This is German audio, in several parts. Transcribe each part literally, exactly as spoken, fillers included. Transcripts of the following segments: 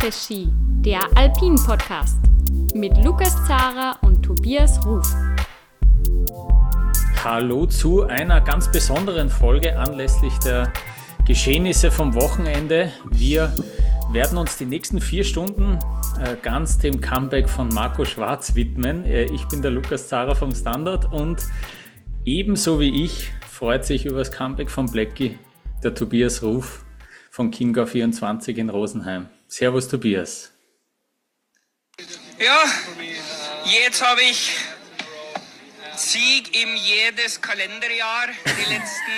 Après-Ski, der Alpin-Podcast mit Lukas Zara und Tobias Ruf. Hallo zu einer ganz besonderen Folge anlässlich der Geschehnisse vom Wochenende. Wir werden uns die nächsten vier Stunden äh, ganz dem Comeback von Marco Schwarz widmen. Äh, ich bin der Lukas Zara vom Standard und ebenso wie ich freut sich über das Comeback von Blackie der Tobias Ruf von Chiemgau vierundzwanzig in Rosenheim. Servus Tobias. Ja, jetzt habe ich Sieg im jedes Kalenderjahr, die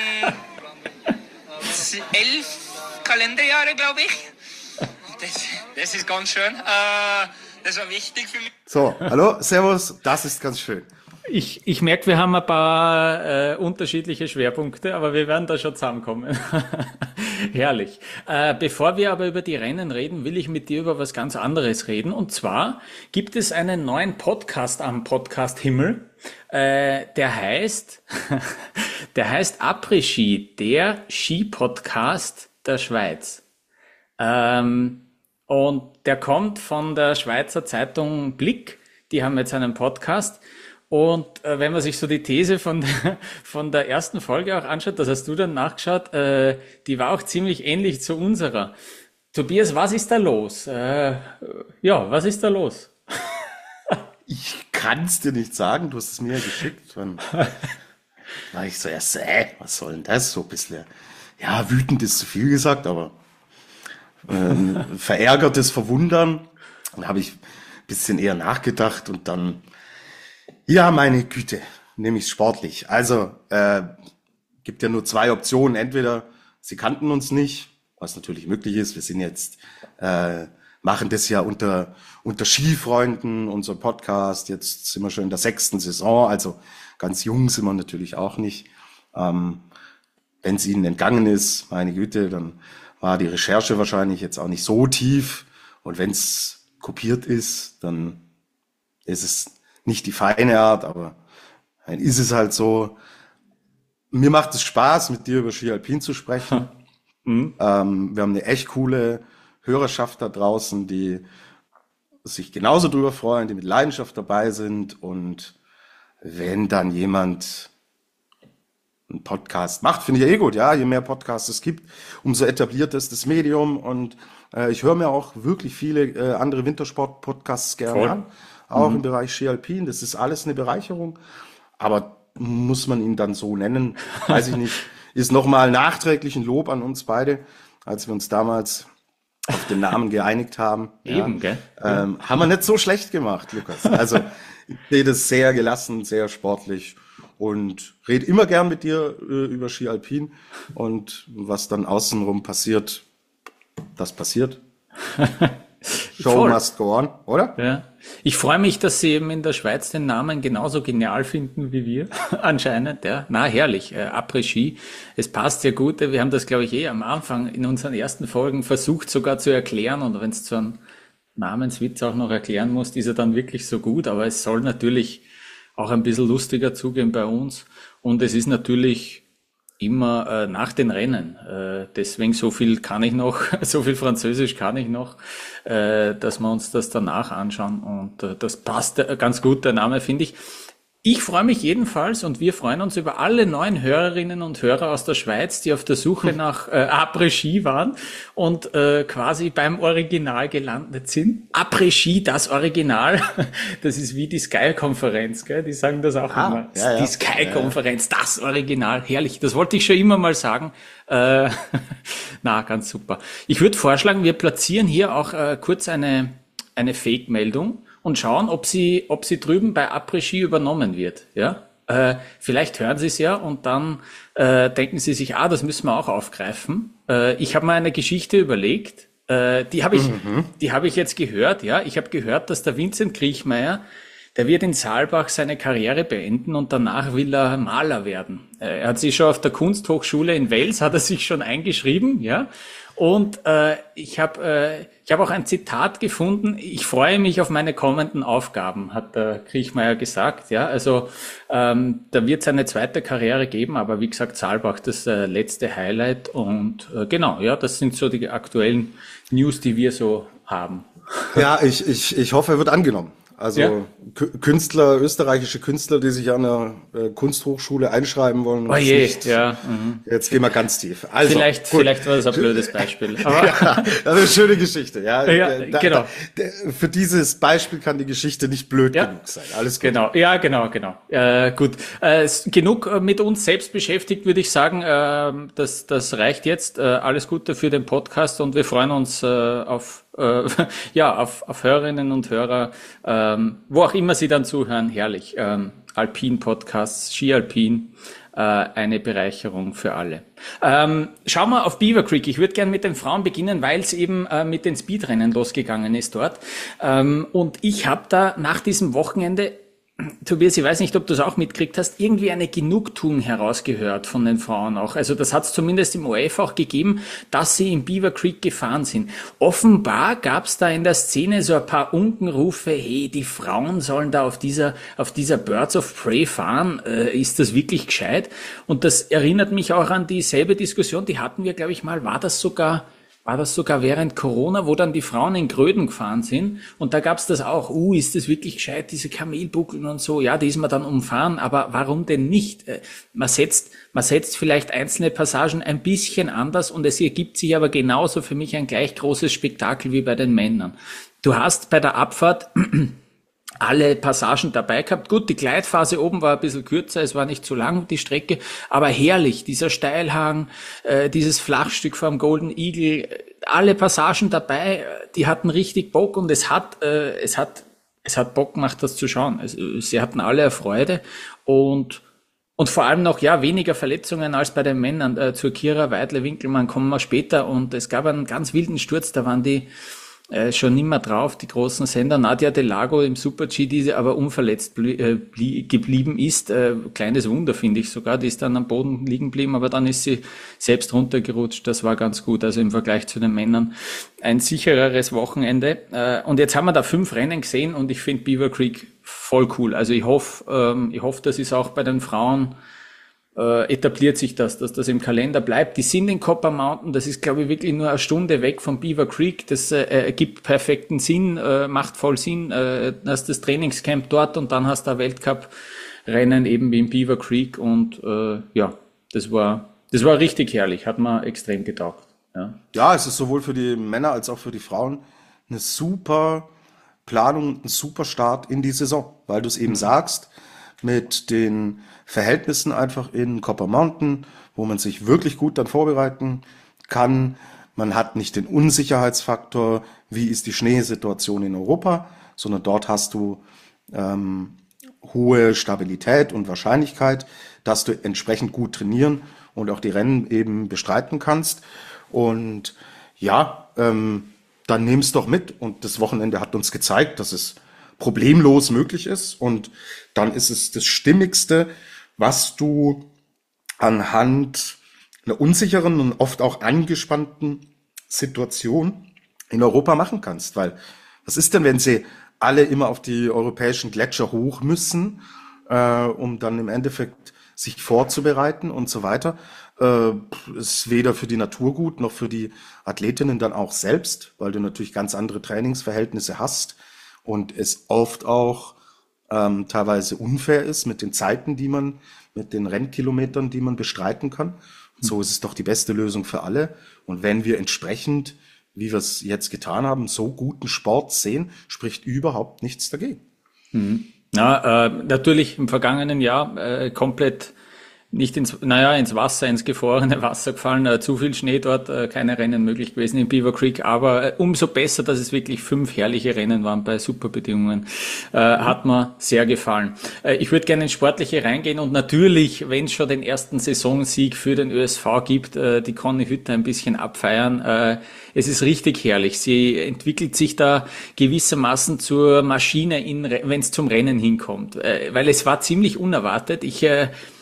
letzten elf Kalenderjahre, glaube ich. Das, das ist ganz schön. Äh, das war wichtig für mich. So, hallo, servus, das ist ganz schön. Ich, ich merke, wir haben ein paar äh, unterschiedliche Schwerpunkte, aber wir werden da schon zusammenkommen. Herrlich. Äh, bevor wir aber über die Rennen reden, will ich mit dir über was ganz anderes reden. Und zwar gibt es einen neuen Podcast am Podcast Himmel. Äh, der heißt, der heißt Après-Ski, der Ski-Podcast der Schweiz. Ähm, und der kommt von der Schweizer Zeitung Blick. Die haben jetzt einen Podcast. Und äh, wenn man sich so die These von der, von der ersten Folge auch anschaut, das hast du dann nachgeschaut, äh, die war auch ziemlich ähnlich zu unserer. Tobias, was ist da los? Äh, ja, was ist da los? Ich kann es dir nicht sagen, du hast es mir ja geschickt. Dann war ich so erst, äh, was soll denn das? So ein bisschen, ja, wütend ist zu viel gesagt, aber ähm, verärgertes Verwundern. Dann habe ich ein bisschen eher nachgedacht und dann ja, meine Güte, nämlich sportlich. Also, äh, gibt ja nur zwei Optionen. Entweder sie kannten uns nicht, was natürlich möglich ist. Wir sind jetzt, äh, machen das ja unter, unter Skifreunden, unser Podcast. Jetzt sind wir schon in der sechsten Saison, also ganz jung sind wir natürlich auch nicht. Ähm, wenn es ihnen entgangen ist, meine Güte, dann war die Recherche wahrscheinlich jetzt auch nicht so tief. Und wenn es kopiert ist, dann ist es nicht die feine Art, aber dann ist es halt so. Mir macht es Spaß, mit dir über Ski Alpin zu sprechen. Mhm. Ähm, wir haben eine echt coole Hörerschaft da draußen, die sich genauso drüber freuen, die mit Leidenschaft dabei sind. Und wenn dann jemand einen Podcast macht, finde ich ja eh gut. Ja, je mehr Podcasts es gibt, umso etablierter ist das Medium. Und äh, ich höre mir auch wirklich viele äh, andere Wintersport-Podcasts gerne Voll. an. Auch mhm. im Bereich Ski Alpin, das ist alles eine Bereicherung, aber muss man ihn dann so nennen, weiß ich nicht, ist nochmal nachträglich ein Lob an uns beide, als wir uns damals auf den Namen geeinigt haben. Eben, ja, gell? Ähm, haben wir nicht so schlecht gemacht, Lukas. Also ich sehe das sehr gelassen, sehr sportlich und rede immer gern mit dir äh, über Ski Alpin und was dann außenrum passiert, das passiert. Show Voll. must go on, oder? Ja. Ich freue mich, dass Sie eben in der Schweiz den Namen genauso genial finden wie wir, anscheinend. Ja. Na, herrlich, äh, Après-Ski. Es passt sehr gut. Wir haben das, glaube ich, eh am Anfang in unseren ersten Folgen versucht sogar zu erklären. Und wenn es zu einem Namenswitz auch noch erklären muss, ist er dann wirklich so gut. Aber es soll natürlich auch ein bisschen lustiger zugehen bei uns. Und es ist natürlich immer äh, nach den Rennen. Äh, deswegen so viel kann ich noch, so viel Französisch kann ich noch, äh, dass wir uns das danach anschauen. Und äh, das passt äh, ganz gut, der Name, finde ich. Ich freue mich jedenfalls und wir freuen uns über alle neuen Hörerinnen und Hörer aus der Schweiz, die auf der Suche nach äh, Après-Ski waren und äh, quasi beim Original gelandet sind. Après-Ski, das Original, das ist wie die Sky-Konferenz, gell? Die sagen das auch ah, immer. Ja, ja. Die Sky-Konferenz, das Original, herrlich. Das wollte ich schon immer mal sagen. Äh, na, ganz super. Ich würde vorschlagen, wir platzieren hier auch äh, kurz eine eine Fake-Meldung und schauen, ob sie, ob sie drüben bei Après-Ski übernommen wird, ja. Äh, vielleicht hören Sie es ja und dann äh, denken Sie sich, ah, das müssen wir auch aufgreifen. Äh, ich habe mal eine Geschichte überlegt, äh, die habe ich, mhm. die habe ich jetzt gehört, ja. Ich habe gehört, dass der Vincent Kriechmeier, der wird in Saalbach seine Karriere beenden und danach will er Maler werden. Äh, er hat sich schon auf der Kunsthochschule in Wels, hat er sich schon eingeschrieben, ja. Und äh, ich habe äh, ich habe auch ein Zitat gefunden. Ich freue mich auf meine kommenden Aufgaben, hat der Kriechmeier gesagt. Ja, also ähm, da wird es eine zweite Karriere geben, aber wie gesagt, Saalbach das äh, letzte Highlight. Und äh, genau, ja, das sind so die aktuellen News, die wir so haben. Ja, ich, ich, ich hoffe, er wird angenommen. Also Ja. Kü- Künstler, österreichische Künstler, die sich an einer äh, Kunsthochschule einschreiben wollen. Oh das je, nicht- ja. Mhm. Jetzt gehen wir ganz tief. Also, Vielleicht, gut. vielleicht war das ein blödes Beispiel. Aber Ja, das ist eine schöne Geschichte. Ja, Ja, Äh, da, genau. Da, da, für dieses Beispiel kann die Geschichte nicht blöd Ja. genug sein. Alles gut. genau, ja, genau, genau. Äh, gut, äh, s- genug äh, mit uns selbst beschäftigt, würde ich sagen. Äh, das, das reicht jetzt. Äh, alles Gute für den Podcast und wir freuen uns äh, auf, äh, ja, auf, auf Hörerinnen und Hörer, ähm, wo auch immer Sie dann zuhören. Herrlich. Ähm, Alpin-Podcasts, Ski-Alpin. Äh, eine Bereicherung für alle. Ähm, schauen wir auf Beaver Creek. Ich würde gern mit den Frauen beginnen, weil es eben äh, mit den Speedrennen losgegangen ist dort. Ähm, und ich habe da nach diesem Wochenende, Tobias, ich weiß nicht, ob du es auch mitgekriegt hast, irgendwie eine Genugtuung herausgehört von den Frauen auch. Also das hat es zumindest im O R F auch gegeben, dass sie im Beaver Creek gefahren sind. Offenbar gab es da in der Szene so ein paar Unkenrufe, hey, die Frauen sollen da auf dieser auf dieser Birds of Prey fahren. Äh, ist das wirklich gescheit? Und das erinnert mich auch an dieselbe Diskussion, die hatten wir, glaube ich mal, war das sogar... War das sogar während Corona, wo dann die Frauen in Gröden gefahren sind und da gab's das auch, uh, ist das wirklich gescheit, diese Kamelbuckeln und so, ja, die ist man dann umfahren, aber warum denn nicht? Äh, Man setzt, man setzt vielleicht einzelne Passagen ein bisschen anders und es ergibt sich aber genauso für mich ein gleich großes Spektakel wie bei den Männern. Du hast bei der Abfahrt alle Passagen dabei gehabt. Gut, die Gleitphase oben war ein bisschen kürzer, es war nicht zu lang, die Strecke, aber herrlich, dieser Steilhang, äh, dieses Flachstück vom Golden Eagle, äh, alle Passagen dabei, äh, die hatten richtig Bock und es hat, äh, es hat, es hat Bock gemacht, das zu schauen. Es, äh, sie hatten alle Freude und und vor allem noch, ja, weniger Verletzungen als bei den Männern. Äh, zur Kira Weidle-Winkelmann kommen wir später und es gab einen ganz wilden Sturz, da waren die Äh, schon nimmer drauf, die großen Sender. Nadia Delago im Super-G, die aber unverletzt blie äh, blie geblieben ist. Äh, kleines Wunder, finde ich sogar. Die ist dann am Boden liegen geblieben, aber dann ist sie selbst runtergerutscht. Das war ganz gut. Also im Vergleich zu den Männern ein sichereres Wochenende. Äh, und jetzt haben wir da fünf Rennen gesehen und ich finde Beaver Creek voll cool. Also ich hoffe, ähm, ich hoffe, das ist auch bei den Frauen äh, etabliert sich das, dass das im Kalender bleibt. Die sind in Copper Mountain, das ist, glaube ich, wirklich nur eine Stunde weg von Beaver Creek. Das äh, ergibt perfekten Sinn, äh, macht voll Sinn. Äh, hast das Trainingscamp dort und dann hast du ein Weltcup-Rennen eben wie in Beaver Creek und äh, ja, das war das war richtig herrlich, hat mir extrem getaugt. Ja. Ja, es ist sowohl für die Männer als auch für die Frauen eine super Planung, ein super Start in die Saison, weil du es eben sagst, mit den Verhältnissen einfach in Copper Mountain, wo man sich wirklich gut dann vorbereiten kann. Man hat nicht den Unsicherheitsfaktor, wie ist die Schneesituation in Europa, sondern dort hast du ähm, hohe Stabilität und Wahrscheinlichkeit, dass du entsprechend gut trainieren und auch die Rennen eben bestreiten kannst. Und ja, ähm, dann nimm's doch mit. Und das Wochenende hat uns gezeigt, dass es problemlos möglich ist. Und dann ist es das Stimmigste, was du anhand einer unsicheren und oft auch angespannten Situation in Europa machen kannst. Weil was ist denn, wenn sie alle immer auf die europäischen Gletscher hoch müssen, äh, um dann im Endeffekt sich vorzubereiten und so weiter? Äh, ist weder für die Natur gut, noch für die Athletinnen dann auch selbst, weil du natürlich ganz andere Trainingsverhältnisse hast und es oft auch ähm, teilweise unfair ist mit den Zeiten, die man, mit den Rennkilometern, die man bestreiten kann. Und so ist es doch die beste Lösung für alle. Und wenn wir entsprechend, wie wir es jetzt getan haben, so guten Sport sehen, spricht überhaupt nichts dagegen. Mhm. Ja, äh, natürlich im vergangenen Jahr äh, komplett nicht ins, naja, ins Wasser, ins gefrorene Wasser gefallen, äh, zu viel Schnee dort, äh, keine Rennen möglich gewesen in Beaver Creek, aber äh, umso besser, dass es wirklich fünf herrliche Rennen waren bei super Bedingungen, äh, hat mir sehr gefallen. Äh, ich würde gerne ins Sportliche reingehen und natürlich, wenn es schon den ersten Saisonsieg für den Ö S V gibt, äh, die Conny Hütter ein bisschen abfeiern. Äh, es ist richtig herrlich. Sie entwickelt sich da gewissermaßen zur Maschine, wenn es zum Rennen hinkommt, äh, weil es war ziemlich unerwartet. Ich äh,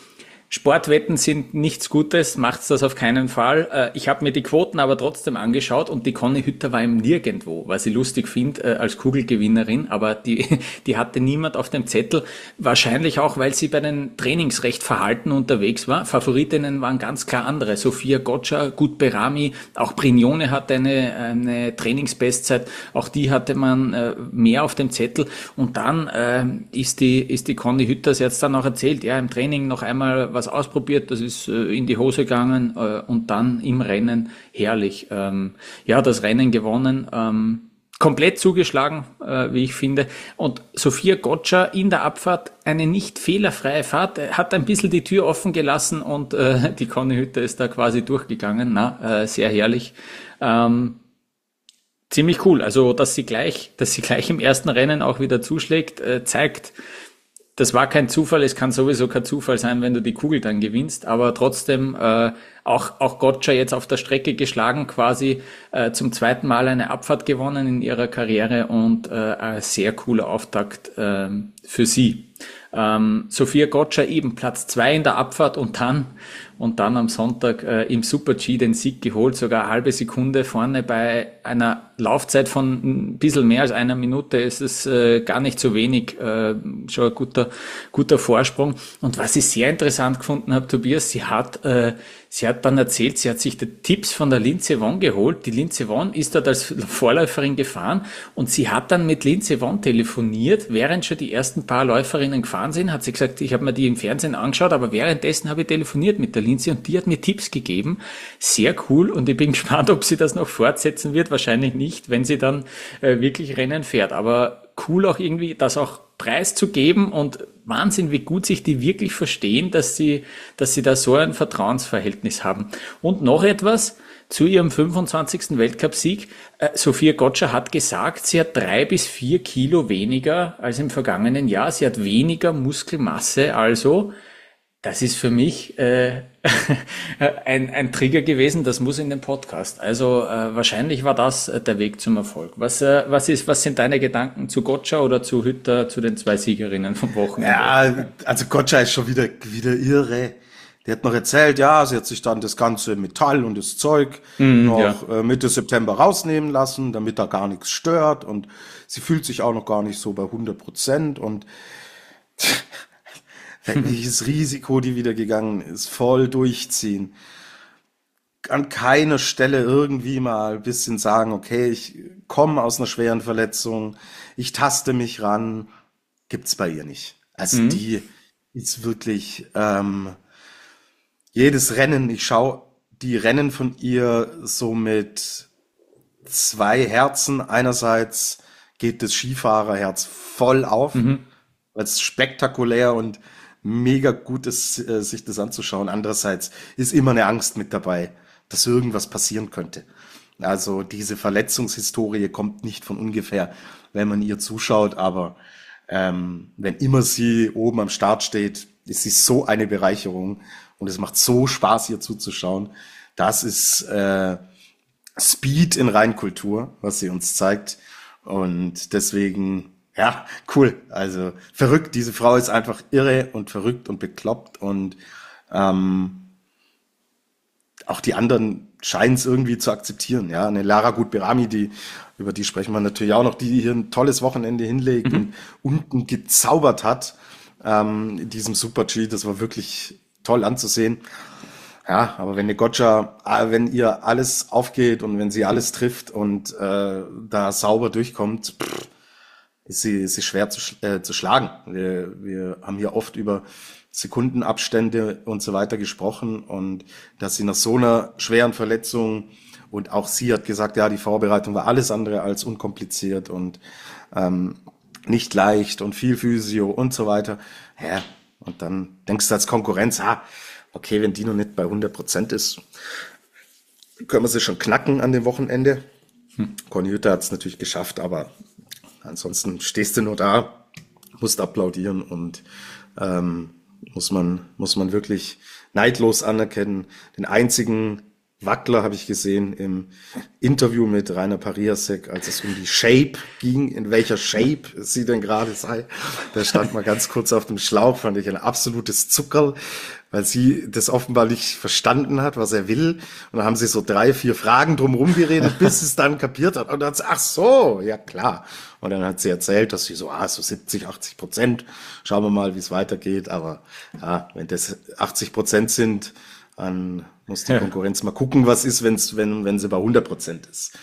Sportwetten sind nichts Gutes, macht's das auf keinen Fall. Äh, ich habe mir die Quoten aber trotzdem angeschaut und die Conny Hütter war im Nirgendwo, was ich lustig finde äh, als Kugelgewinnerin, aber die, die hatte niemand auf dem Zettel. Wahrscheinlich auch, weil sie bei den Trainings recht verhalten unterwegs war. Favoritinnen waren ganz klar andere. Sophia Gotcha, Gut Berami, auch Brignone hatte eine, eine Trainingsbestzeit. Auch die hatte man äh, mehr auf dem Zettel. Und dann äh, ist die ist die Conny Hütter, sie hat es dann auch erzählt, ja, im Training noch einmal was ausprobiert, das ist äh, in die Hose gegangen äh, und dann im Rennen herrlich. Ähm, ja, das Rennen gewonnen, ähm, komplett zugeschlagen, äh, wie ich finde. Und Sophia Gotcha in der Abfahrt eine nicht fehlerfreie Fahrt, hat ein bisschen die Tür offen gelassen und äh, die Conny Hütter ist da quasi durchgegangen. Na, äh, sehr herrlich. Ähm, ziemlich cool. Also, dass sie gleich, dass sie gleich im ersten Rennen auch wieder zuschlägt, äh, zeigt, das war kein Zufall, es kann sowieso kein Zufall sein, wenn du die Kugel dann gewinnst, aber trotzdem äh, auch auch Gotcha jetzt auf der Strecke geschlagen, quasi äh, zum zweiten Mal eine Abfahrt gewonnen in ihrer Karriere und äh, ein sehr cooler Auftakt äh, für sie. Ähm, Sophia Gotcha eben Platz zwei in der Abfahrt und dann und dann am Sonntag äh, im Super-G den Sieg geholt, sogar eine halbe Sekunde vorne bei einer Laufzeit von ein bisschen mehr als einer Minute. Ist es äh, gar nicht so wenig, äh, schon ein guter guter Vorsprung. Und was ich sehr interessant gefunden habe, Tobias, sie hat äh, sie hat dann erzählt, sie hat sich die Tipps von der Lindsey Vonn geholt. Die Lindsey Vonn ist dort als Vorläuferin gefahren und sie hat dann mit Lindsey Vonn telefoniert, während schon die ersten paar Läuferinnen gefahren sind, hat sie gesagt, ich habe mir die im Fernsehen angeschaut, aber währenddessen habe ich telefoniert mit der Lindsey und die hat mir Tipps gegeben. Sehr cool und ich bin gespannt, ob sie das noch fortsetzen wird. Wahrscheinlich nicht, wenn sie dann äh, wirklich Rennen fährt. Aber cool auch irgendwie, das auch preiszugeben und Wahnsinn, wie gut sich die wirklich verstehen, dass sie, dass sie da so ein Vertrauensverhältnis haben. Und noch etwas zu ihrem fünfundzwanzigsten Weltcupsieg. Äh, Sophia Gotcha hat gesagt, sie hat drei bis vier Kilo weniger als im vergangenen Jahr. Sie hat weniger Muskelmasse, also das ist für mich äh, ein, ein Trigger gewesen, das muss in den Podcast. Also äh, wahrscheinlich war das äh, der Weg zum Erfolg. Was, äh, was, ist, was sind deine Gedanken zu Gotcha oder zu Hütter, zu den zwei Siegerinnen vom Wochenende? Ja, also Gotcha ist schon wieder, wieder irre. Die hat noch erzählt, ja, sie hat sich dann das ganze Metall und das Zeug mm, noch ja. äh, Mitte September rausnehmen lassen, damit da gar nichts stört und sie fühlt sich auch noch gar nicht so bei hundert Prozent und welches Risiko die wieder gegangen ist, voll durchziehen. An keiner Stelle irgendwie mal ein bisschen sagen, okay, ich komme aus einer schweren Verletzung, ich taste mich ran, gibt's bei ihr nicht. Also mhm. die ist wirklich ähm, jedes Rennen, ich schaue die Rennen von ihr so mit zwei Herzen. Einerseits geht das Skifahrerherz voll auf, mhm. weil es spektakulär und mega gut ist, äh, sich das anzuschauen. Andererseits ist immer eine Angst mit dabei, dass irgendwas passieren könnte. Also diese Verletzungshistorie kommt nicht von ungefähr, wenn man ihr zuschaut, aber ähm, wenn immer sie oben am Start steht, ist sie so eine Bereicherung und es macht so Spaß, ihr zuzuschauen. Das ist äh, Speed in Reinkultur, was sie uns zeigt und deswegen ja, cool. Also verrückt. Diese Frau ist einfach irre und verrückt und bekloppt und ähm, auch die anderen scheinen es irgendwie zu akzeptieren. Ja, eine Lara Gut-Berami, die über die sprechen wir natürlich auch noch, die hier ein tolles Wochenende hinlegt mhm. und unten gezaubert hat ähm, in diesem Super-G. Das war wirklich toll anzusehen. Ja, aber wenn eine Gotcha, wenn ihr alles aufgeht und wenn sie alles trifft und äh, da sauber durchkommt, pff, ist sie, ist sie schwer zu, äh, zu schlagen. Wir, wir haben hier oft über Sekundenabstände und so weiter gesprochen und dass sie nach so einer schweren Verletzung und auch sie hat gesagt, ja, die Vorbereitung war alles andere als unkompliziert und ähm, nicht leicht und viel Physio und so weiter. Ja, und dann denkst du als Konkurrenz, ah, okay, wenn die noch nicht bei hundert Prozent ist, können wir sie schon knacken an dem Wochenende. Hm. Conny Hütter hat es natürlich geschafft, aber ansonsten stehst du nur da, musst applaudieren und ähm, muss man muss man wirklich neidlos anerkennen. Den einzigen Wackler habe ich gesehen im Interview mit Rainer Pariasek, als es um die Shape ging, in welcher Shape sie denn gerade sei. Da stand mal ganz kurz auf dem Schlauch, fand ich ein absolutes Zuckerl. weil sie das offenbar nicht verstanden hat, was er will. Und dann haben sie so drei, vier Fragen drumherum geredet, bis sie es dann kapiert hat. Und dann hat sie, ach so, ja klar. Und dann hat sie erzählt, dass sie so, ah, so siebzig, achtzig Prozent. Schauen wir mal, wie es weitergeht. Aber ja, wenn das achtzig Prozent sind, dann muss die Konkurrenz mal gucken, was ist, wenn's, wenn, wenn sie bei hundert Prozent ist.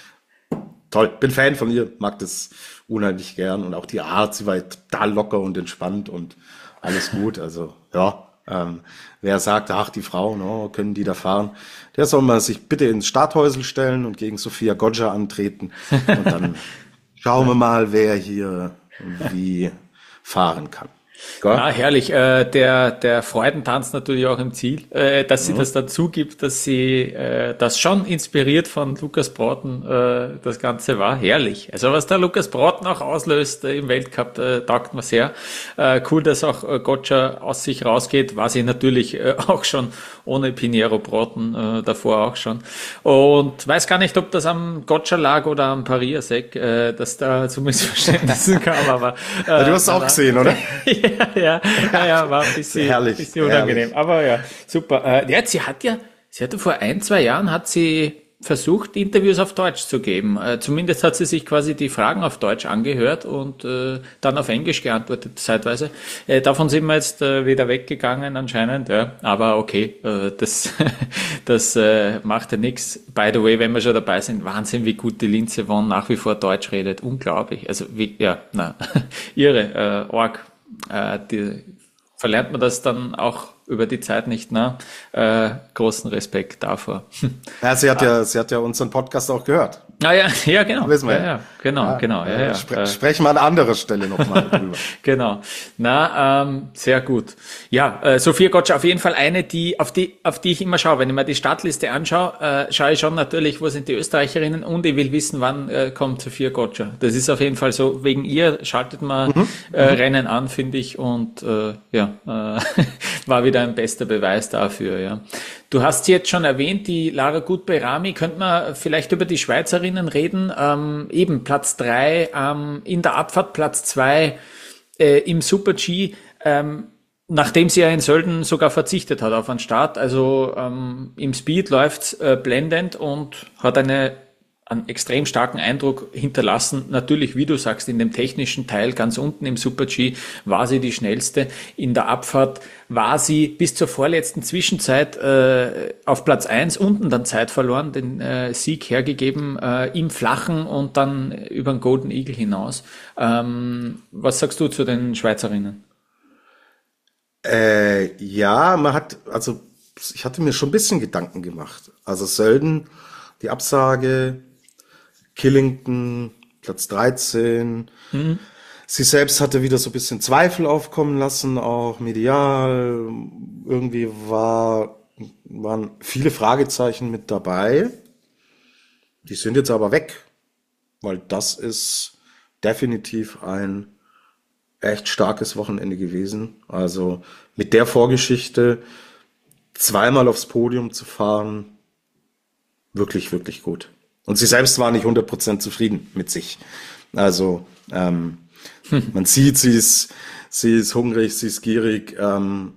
Toll, bin Fan von ihr, mag das unheimlich gern. Und auch die Art, sie war total locker und entspannt und alles gut. Also, ja. Ähm, wer sagt, ach, die Frauen, oh, können die da fahren, der soll mal sich bitte ins Starthäusl stellen und gegen Sophia Goggia antreten. Und dann schauen wir mal, wer hier wie fahren kann. Ja, herrlich. Äh, der, der Freudentanz natürlich auch im Ziel, äh, dass sie mhm. das dann zugibt, dass sie äh, das schon inspiriert von Lukas Broughton äh, das Ganze war. Herrlich. Also was der Lukas Broughton auch auslöst äh, im Weltcup, äh, taugt mir sehr. Äh, cool, dass auch äh, Goggia aus sich rausgeht, war sie natürlich äh, auch schon ohne Pinheiro Broughton äh, davor auch schon. Und weiß gar nicht, ob das am Goggia lag oder am Pariasek, äh, dass da zu Missverständnissen kam, aber äh, ja, du hast es auch gesehen, oder? Ja, ja, ja, ja, war ein bisschen, herrlich, bisschen unangenehm. herrlich. Aber ja, super. Äh, ja, sie hat ja, sie hatte vor ein, zwei Jahren hat sie versucht, Interviews auf Deutsch zu geben. Äh, zumindest hat sie sich quasi die Fragen auf Deutsch angehört und äh, dann auf Englisch geantwortet, zeitweise. Äh, davon sind wir jetzt äh, wieder weggegangen anscheinend, ja. Aber okay, äh, das, das äh, macht ja nichts. By the way, wenn wir schon dabei sind, Wahnsinn, wie gut die Linze Vonn nach wie vor Deutsch redet. Unglaublich. Also wie, ja, na, irre, äh, arg. Äh, die, verlernt man das dann auch über die Zeit nicht, ne? Äh, großen Respekt davor. Ja, sie hat ja, sie hat ja unseren Podcast auch gehört. Ah ja, ja, genau. Wissen wir ja, ja. ja, genau, ja, genau. Ja, ja. Spre- sprechen wir an anderer Stelle nochmal drüber. Genau. Na, ähm, sehr gut. Ja, äh, Sophia Goggia auf jeden Fall eine, die auf die auf die ich immer schaue. Wenn ich mir die Startliste anschaue, äh, schaue ich schon natürlich, wo sind die Österreicherinnen und ich will wissen, wann äh, kommt Sophia Goggia. Das ist auf jeden Fall so. Wegen ihr schaltet man mhm. äh, Rennen an, finde ich, und äh, ja, äh, war wieder ein bester Beweis dafür. Ja. Du hast sie jetzt schon erwähnt, die Lara Gut-Behrami. Könnte man vielleicht über die Schweizerinnen reden? Ähm, eben Platz drei ähm, in der Abfahrt, Platz zwei äh, im Super-G, ähm, nachdem sie ja in Sölden sogar verzichtet hat auf einen Start. Also ähm, im Speed läuft's äh, blendend und hat eine einen extrem starken Eindruck hinterlassen. Natürlich, wie du sagst, in dem technischen Teil ganz unten im Super-G war sie die schnellste. In der Abfahrt war sie bis zur vorletzten Zwischenzeit äh, auf Platz eins, unten dann Zeit verloren, den äh, Sieg hergegeben äh, im Flachen und dann über den Golden Eagle hinaus. Ähm, was sagst du zu den Schweizerinnen? Äh, ja, man hat, also ich hatte mir schon ein bisschen Gedanken gemacht. Also Sölden, die Absage, Killington, Platz dreizehn. Mhm. Sie selbst hatte wieder so ein bisschen Zweifel aufkommen lassen, auch medial. Irgendwie war, waren viele Fragezeichen mit dabei. Die sind jetzt aber weg, weil das ist definitiv ein echt starkes Wochenende gewesen. Also mit der Vorgeschichte zweimal aufs Podium zu fahren, wirklich, wirklich gut. Und sie selbst war nicht hundert Prozent zufrieden mit sich. Also ähm, hm. man sieht, sie ist, sie ist hungrig, sie ist gierig ähm,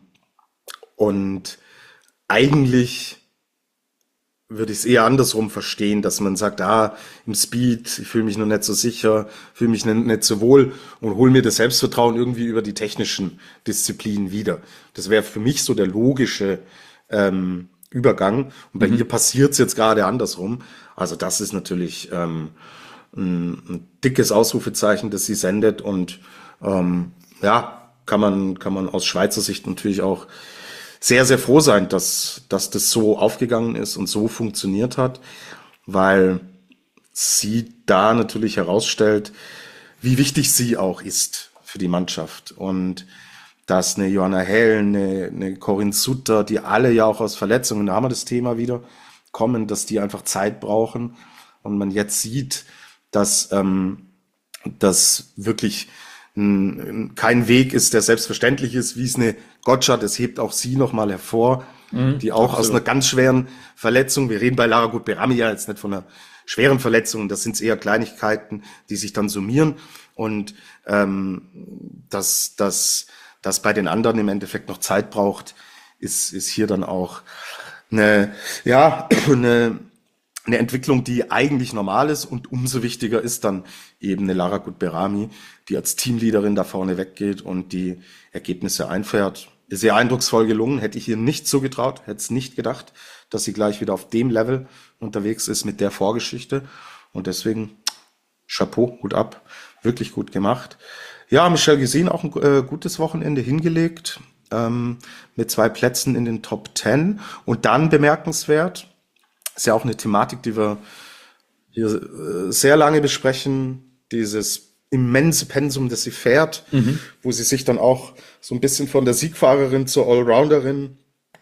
und eigentlich würde ich es eher andersrum verstehen, dass man sagt, ah, im Speed, ich fühle mich noch nicht so sicher, fühle mich nicht, nicht so wohl und hole mir das Selbstvertrauen irgendwie über die technischen Disziplinen wieder. Das wäre für mich so der logische ähm, Übergang. Und bei mhm. ihr passiert es jetzt gerade andersrum. Also das ist natürlich ähm, ein, ein dickes Ausrufezeichen, das sie sendet. Und ähm, ja, kann man kann man aus Schweizer Sicht natürlich auch sehr, sehr froh sein, dass, dass das so aufgegangen ist und so funktioniert hat, weil sie da natürlich herausstellt, wie wichtig sie auch ist für die Mannschaft. Und dass eine Johanna Hell, eine, eine Corinne Sutter, die alle ja auch aus Verletzungen, da haben wir das Thema wieder, kommen, dass die einfach Zeit brauchen und man jetzt sieht, dass ähm, das wirklich ein, kein Weg ist, der selbstverständlich ist, wie es eine Goggia, das hebt auch sie nochmal hervor, mhm, die auch absolut. Aus einer ganz schweren Verletzung, wir reden bei Lara Gut-Behrami ja jetzt nicht von einer schweren Verletzung, das sind eher Kleinigkeiten, die sich dann summieren und ähm, dass das dass bei den anderen im Endeffekt noch Zeit braucht, ist, ist hier dann auch eine, ja, eine, eine Entwicklung, die eigentlich normal ist, und umso wichtiger ist dann eben eine Lara Gut-Berami, die als Teamleaderin da vorne weggeht und die Ergebnisse einfährt. Sehr eindrucksvoll gelungen, hätte ich ihr nicht so getraut, hätte es nicht gedacht, dass sie gleich wieder auf dem Level unterwegs ist mit der Vorgeschichte, und deswegen Chapeau, Hut ab, wirklich gut gemacht. Ja, Michelle Gesin auch ein äh, gutes Wochenende hingelegt, ähm, mit zwei Plätzen in den Top Ten, und dann bemerkenswert, ist ja auch eine Thematik, die wir hier äh, sehr lange besprechen, dieses immense Pensum, das sie fährt, mhm. wo sie sich dann auch so ein bisschen von der Siegfahrerin zur Allrounderin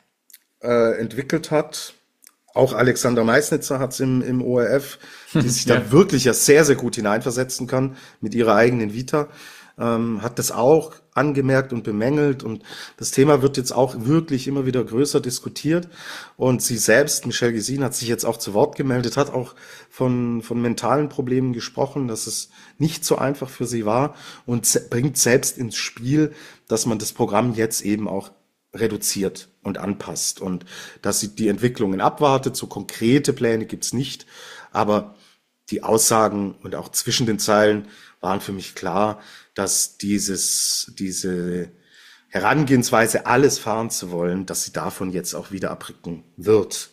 äh, entwickelt hat. Auch Alexander Meisnitzer hat es im, im O R F, die sich ja. da wirklich ja sehr, sehr gut hineinversetzen kann mit ihrer eigenen Vita. Ähm, hat das auch angemerkt und bemängelt, und das Thema wird jetzt auch wirklich immer wieder größer diskutiert, und sie selbst, Michelle Gesin, hat sich jetzt auch zu Wort gemeldet, hat auch von, von mentalen Problemen gesprochen, dass es nicht so einfach für sie war, und bringt selbst ins Spiel, dass man das Programm jetzt eben auch reduziert und anpasst und dass sie die Entwicklungen abwartet. So konkrete Pläne gibt's nicht, aber die Aussagen und auch zwischen den Zeilen waren für mich klar, dass dieses, diese Herangehensweise, alles fahren zu wollen, dass sie davon jetzt auch wieder abrücken wird.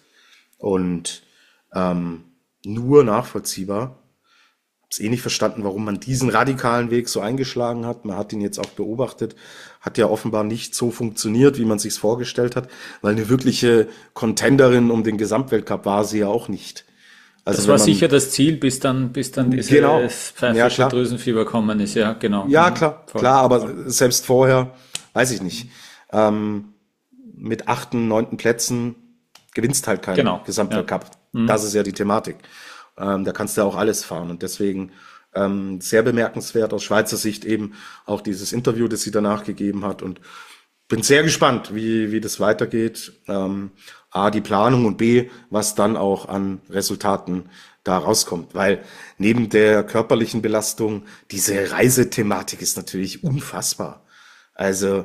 Und ähm, nur nachvollziehbar. Hab's eh nicht verstanden, warum man diesen radikalen Weg so eingeschlagen hat. Man hat ihn jetzt auch beobachtet. Hat ja offenbar nicht so funktioniert, wie man sich's vorgestellt hat, weil eine wirkliche Contenderin um den Gesamtweltcup war sie ja auch nicht. Also das war man, sicher das Ziel, bis dann, bis dann dieses genau, pfeifische ja, Drüsenfieber kommen ist, ja, genau. Ja, klar, voll, klar, aber voll. Selbst vorher, weiß ich nicht, ähm, mit achten, neunten Plätzen gewinnst halt keinen genau, Gesamtweltcup. Ja. Das ist ja die Thematik. Ähm, da kannst du auch alles fahren, und deswegen ähm, sehr bemerkenswert aus Schweizer Sicht eben auch dieses Interview, das sie danach gegeben hat, und bin sehr gespannt, wie, wie das weitergeht. Ähm, A, die Planung, und B, was dann auch an Resultaten da rauskommt. Weil neben der körperlichen Belastung, diese Reisethematik ist natürlich unfassbar. Also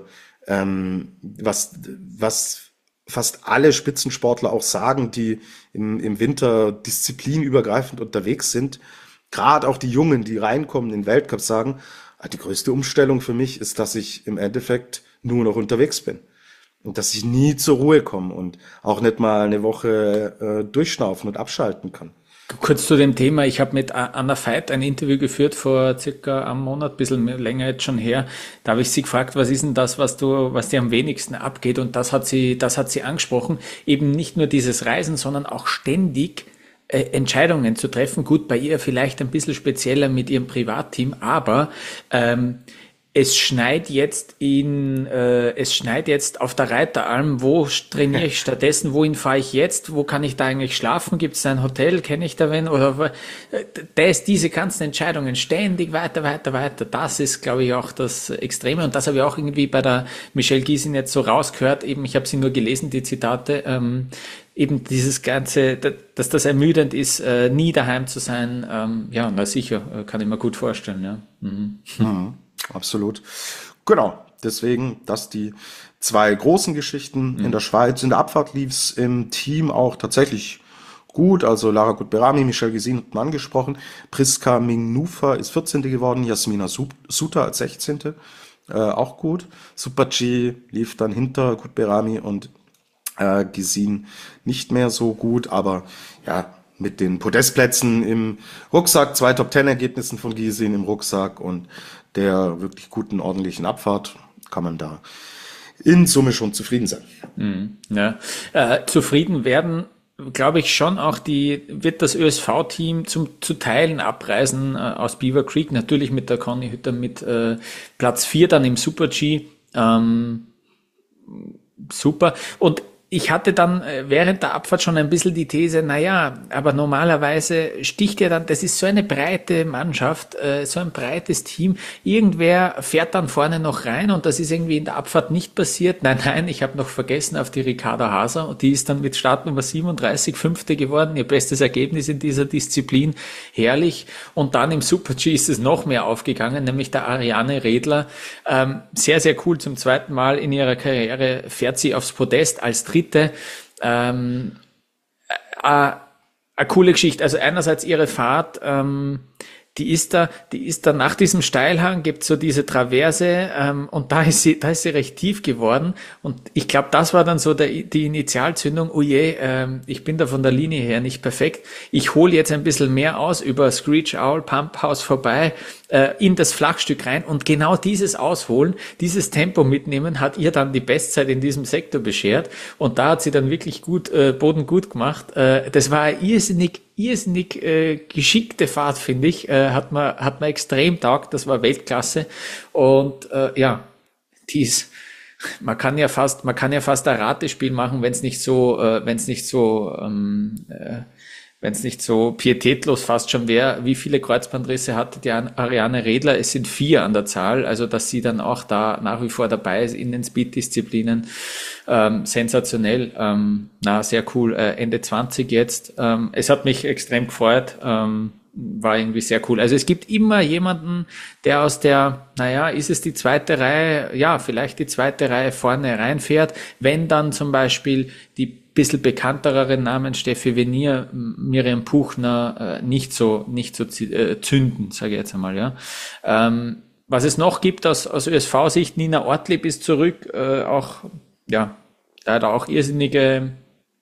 ähm, was, was fast alle Spitzensportler auch sagen, die im, im Winter disziplinübergreifend unterwegs sind, gerade auch die Jungen, die reinkommen in den Weltcup, sagen, die größte Umstellung für mich ist, dass ich im Endeffekt nur noch unterwegs bin. Und dass ich nie zur Ruhe komme und auch nicht mal eine Woche äh, durchschnaufen und abschalten kann. Kurz zu dem Thema, ich habe mit Anna Veit ein Interview geführt vor circa einem Monat, ein bisschen länger jetzt schon her. Da habe ich sie gefragt, was ist denn das, was du, was dir am wenigsten abgeht? Und das hat sie, das hat sie angesprochen. Eben nicht nur dieses Reisen, sondern auch ständig äh, Entscheidungen zu treffen. Gut, bei ihr vielleicht ein bisschen spezieller mit ihrem Privatteam, aber ähm, es schneit jetzt in, äh, es schneit jetzt auf der Reiteralm. Wo trainiere ich stattdessen? Wohin fahre ich jetzt? Wo kann ich da eigentlich schlafen? Gibt es ein Hotel? Kenne ich da wen? Oder da ist diese ganzen Entscheidungen ständig weiter, weiter, weiter. Das ist, glaube ich, auch das Extreme. Und das habe ich auch irgendwie bei der Michelle Gesin jetzt so rausgehört. Eben, ich habe sie nur gelesen, die Zitate. Ähm, eben dieses Ganze, dass das ermüdend ist, äh, nie daheim zu sein. Ähm, ja, na sicher, kann ich mir gut vorstellen. Ja. Mhm. Mhm. Absolut. Genau. Deswegen, dass die zwei großen Geschichten mhm. in der Schweiz. In der Abfahrt lief's im Team auch tatsächlich gut. Also Lara Gut-Berami, Michelle Gesin hat man angesprochen. Priska Mingnufa ist vierzehnte geworden. Jasmina Suter als sechzehnte Äh, auch gut. Super-G lief dann hinter Gut-Berami und äh, Gesin nicht mehr so gut. Aber ja, mit den Podestplätzen im Rucksack, zwei Top-Ten-Ergebnissen von Gesin im Rucksack und der wirklich guten, ordentlichen Abfahrt, kann man da in Summe schon zufrieden sein. Mhm, ja. Äh, zufrieden werden, glaube ich, schon auch die, wird das Ö S V-Team zum, zu Teilen abreisen äh, aus Beaver Creek, natürlich mit der Conny Hütter mit äh, Platz vier dann im Super-G. Ähm, super. Und ich hatte dann während der Abfahrt schon ein bisschen die These, naja, aber normalerweise sticht ja dann, das ist so eine breite Mannschaft, so ein breites Team, irgendwer fährt dann vorne noch rein und das ist irgendwie in der Abfahrt nicht passiert. Nein, nein, ich habe noch vergessen auf die Ricarda Haser und die ist dann mit Startnummer siebenunddreißig Fünfte geworden, ihr bestes Ergebnis in dieser Disziplin, herrlich. Und dann im Super-G ist es noch mehr aufgegangen, nämlich der Ariane Redler, ähm, sehr, sehr cool, zum zweiten Mal in ihrer Karriere fährt sie aufs Podest als Dritte. Ähm, äh, äh, eine coole Geschichte. Also einerseits ihre Fahrt, ähm, die ist da, die ist da nach diesem Steilhang, gibt so diese Traverse ähm, und da ist sie, da ist sie recht tief geworden und ich glaube, das war dann so der, die Initialzündung. Oh je, ähm, ich bin da von der Linie her nicht perfekt. Ich hole jetzt ein bisschen mehr aus über Screech Owl, Pump House vorbei, äh, in das Flachstück rein und genau dieses Ausholen, dieses Tempo mitnehmen, hat ihr dann die Bestzeit in diesem Sektor beschert und da hat sie dann wirklich gut äh, Boden gut gemacht. Äh, das war eine irrsinnig irrsinnig äh, geschickte Fahrt, finde ich, äh, hat man hat man extrem taugt, das war Weltklasse und äh, ja, die ist, man kann ja fast man kann ja fast ein Ratespiel machen, wenn es nicht so äh, wenn es nicht so ähm, äh, wenn es nicht so pietätlos fast schon wäre, wie viele Kreuzbandrisse hatte die Ariane Redler? Es sind vier an der Zahl, also dass sie dann auch da nach wie vor dabei ist in den Speed-Disziplinen. Ähm, sensationell, ähm, na sehr cool, äh, Ende zwanzig jetzt. Ähm, es hat mich extrem gefreut, ähm, war irgendwie sehr cool. Also es gibt immer jemanden, der aus der, naja, ist es die zweite Reihe, ja, vielleicht die zweite Reihe vorne reinfährt, wenn dann zum Beispiel die bisschen bekanntereren Namen, Steffi Venier, Miriam Puchner, äh, nicht so nicht so äh, zünden, sage ich jetzt einmal, ja. Ähm, was es noch gibt aus, aus Ö S V-Sicht, Nina Ortlieb ist zurück, äh, auch, ja, da hat auch irrsinnige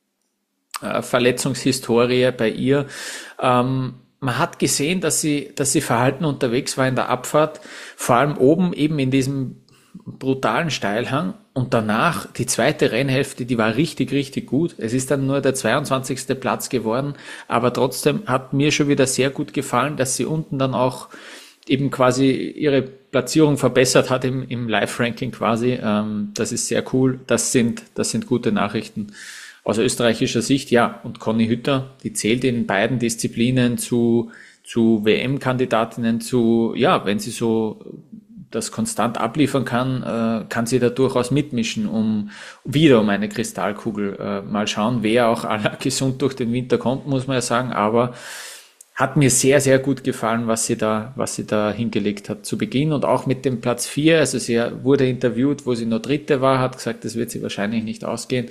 äh, Verletzungshistorie bei ihr. Ähm, man hat gesehen, dass sie, dass sie verhalten unterwegs war in der Abfahrt, vor allem oben eben in diesem brutalen Steilhang und danach die zweite Rennhälfte, die war richtig, richtig gut. Es ist dann nur der zweiundzwanzigste Platz geworden, aber trotzdem hat mir schon wieder sehr gut gefallen, dass sie unten dann auch eben quasi ihre Platzierung verbessert hat im, im Live-Ranking quasi. Ähm, das ist sehr cool. Das sind, das sind gute Nachrichten aus österreichischer Sicht. Ja, und Conny Hütter, die zählt in beiden Disziplinen zu, zu W M-Kandidatinnen, zu, ja, wenn sie so das konstant abliefern kann, äh, kann sie da durchaus mitmischen, um wieder um eine Kristallkugel. Äh, mal schauen, wer auch aller gesund durch den Winter kommt, muss man ja sagen, aber hat mir sehr, sehr gut gefallen, was sie da, was sie da hingelegt hat zu Beginn und auch mit dem Platz vier, also sie wurde interviewt, wo sie nur Dritte war, hat gesagt, das wird sie wahrscheinlich nicht ausgehen,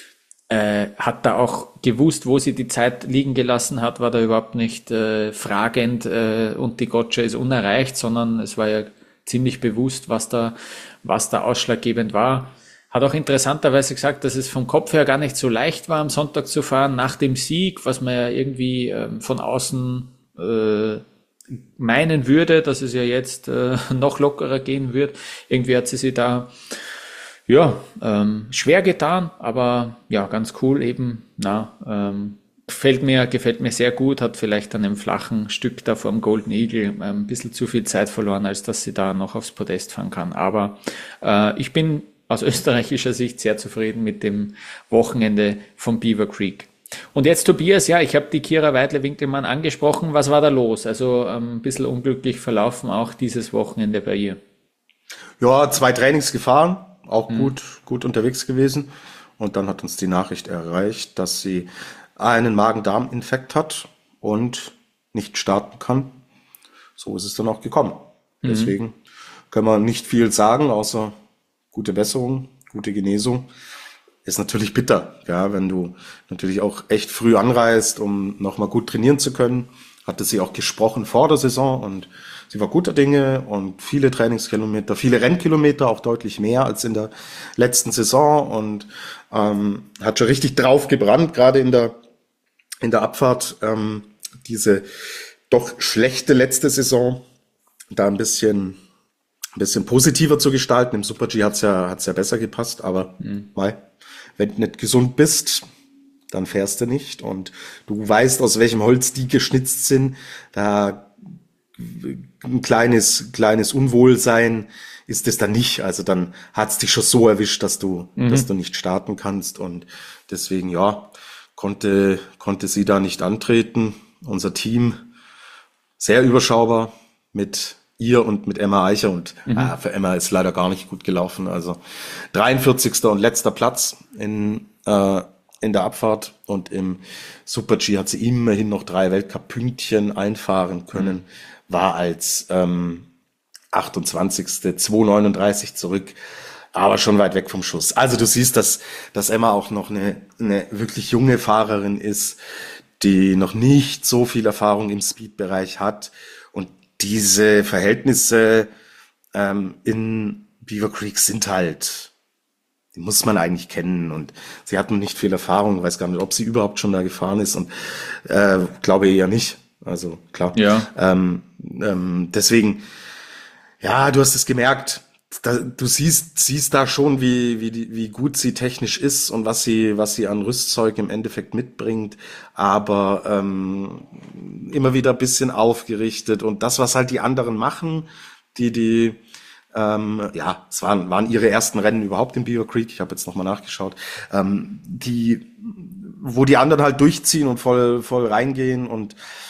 äh, hat da auch gewusst, wo sie die Zeit liegen gelassen hat, war da überhaupt nicht äh, fragend äh, und die Gotcha ist unerreicht, sondern es war ja ziemlich bewusst, was da, was da ausschlaggebend war. Hat auch interessanterweise gesagt, dass es vom Kopf her gar nicht so leicht war, am Sonntag zu fahren, nach dem Sieg, was man ja irgendwie ähm, von außen äh, meinen würde, dass es ja jetzt äh, noch lockerer gehen wird. Irgendwie hat sie sich da ja ähm, schwer getan, aber ja, ganz cool eben. Na, ähm, Gefällt mir, gefällt mir sehr gut, hat vielleicht an einem flachen Stück da vor dem Golden Eagle ein bisschen zu viel Zeit verloren, als dass sie da noch aufs Podest fahren kann. Aber äh, ich bin aus österreichischer Sicht sehr zufrieden mit dem Wochenende vom Beaver Creek. Und jetzt Tobias, ja, ich habe die Kira Weidle-Winkelmann angesprochen. Was war da los? Also ähm, ein bisschen unglücklich verlaufen auch dieses Wochenende bei ihr. Ja, zwei Trainings gefahren, auch mhm. gut, gut unterwegs gewesen. Und dann hat uns die Nachricht erreicht, dass sie einen Magen-Darm-Infekt hat und nicht starten kann. So ist es dann auch gekommen. Mhm. Deswegen können wir nicht viel sagen, außer gute Besserung, gute Genesung. Ist natürlich bitter, ja, wenn du natürlich auch echt früh anreist, um nochmal gut trainieren zu können. Hatte sie auch gesprochen vor der Saison und sie war guter Dinge und viele Trainingskilometer, viele Rennkilometer, auch deutlich mehr als in der letzten Saison und ähm, hat schon richtig drauf gebrannt, gerade in der in der Abfahrt, ähm, diese doch schlechte letzte Saison da ein bisschen ein bisschen positiver zu gestalten. Im Super-G hat's ja hat's ja besser gepasst, aber mhm. mal, wenn du nicht gesund bist, dann fährst du nicht und du weißt, aus welchem Holz die geschnitzt sind. Da ein kleines, kleines Unwohlsein ist es dann nicht. Also dann hat's dich schon so erwischt, dass du, mhm. dass du nicht starten kannst. Und deswegen, ja, konnte, konnte sie da nicht antreten. Unser Team sehr überschaubar mit ihr und mit Emma Eicher. Und mhm. äh, für Emma ist leider gar nicht gut gelaufen. Also dreiundvierzigster und letzter Platz in, äh, in der Abfahrt. Und im Super-G hat sie immerhin noch drei Weltcup-Pünktchen einfahren können. Mhm. War als ähm, achtundzwanzigste zwei neununddreißig zurück, aber schon weit weg vom Schuss. Also du siehst, dass, dass Emma auch noch eine, eine wirklich junge Fahrerin ist, die noch nicht so viel Erfahrung im Speed-Bereich hat. Und diese Verhältnisse ähm, in Beaver Creek sind halt, die muss man eigentlich kennen. Und sie hat noch nicht viel Erfahrung, weiß gar nicht, ob sie überhaupt schon da gefahren ist. Und äh, glaube eher nicht. Also klar. Ja. Ähm, ähm, deswegen, ja, du hast es gemerkt. Da, du siehst, siehst da schon, wie, wie, die, wie gut sie technisch ist und was sie, was sie an Rüstzeug im Endeffekt mitbringt. Aber ähm, immer wieder ein bisschen aufgerichtet. Und das, was halt die anderen machen, die, die, ähm, ja, es waren, waren ihre ersten Rennen überhaupt in Beaver Creek. Ich habe jetzt nochmal nachgeschaut. Ähm, die, wo die anderen halt durchziehen und voll, voll reingehen und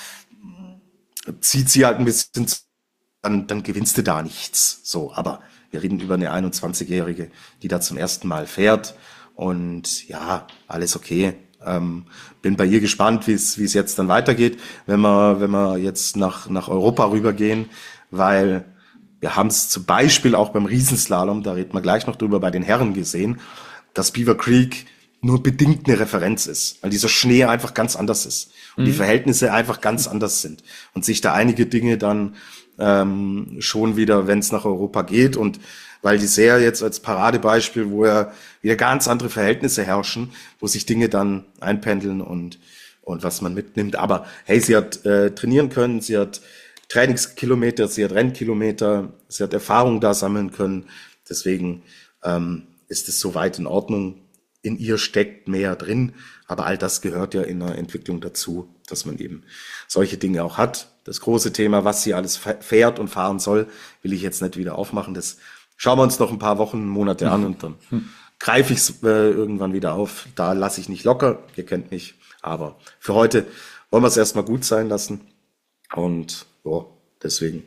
zieht sie halt ein bisschen, dann, dann gewinnst du da nichts. So, aber wir reden über eine einundzwanzigjährige, die da zum ersten Mal fährt. Und ja, alles okay. Ähm, bin bei ihr gespannt, wie es, wie es jetzt dann weitergeht, wenn wir, wenn wir jetzt nach, nach Europa rübergehen, weil wir haben es zum Beispiel auch beim Riesenslalom, da reden wir gleich noch drüber, bei den Herren gesehen, dass Beaver Creek nur bedingt eine Referenz ist, weil dieser Schnee einfach ganz anders ist und mhm. die Verhältnisse einfach ganz anders sind und sich da einige Dinge dann ähm, schon wieder, wenn es nach Europa geht und weil die Serie jetzt als Paradebeispiel, wo ja wieder ganz andere Verhältnisse herrschen, wo sich Dinge dann einpendeln und und was man mitnimmt. Aber hey, sie hat äh, trainieren können, sie hat Trainingskilometer, sie hat Rennkilometer, sie hat Erfahrung da sammeln können. Deswegen ähm, ist es soweit in Ordnung. In ihr steckt mehr drin, aber all das gehört ja in der Entwicklung dazu, dass man eben solche Dinge auch hat. Das große Thema, was sie alles fährt und fahren soll, will ich jetzt nicht wieder aufmachen. Das schauen wir uns noch ein paar Wochen, Monate an und dann greife ich es äh, irgendwann wieder auf. Da lasse ich nicht locker, ihr kennt mich. Aber für heute wollen wir es erstmal gut sein lassen. Und ja, deswegen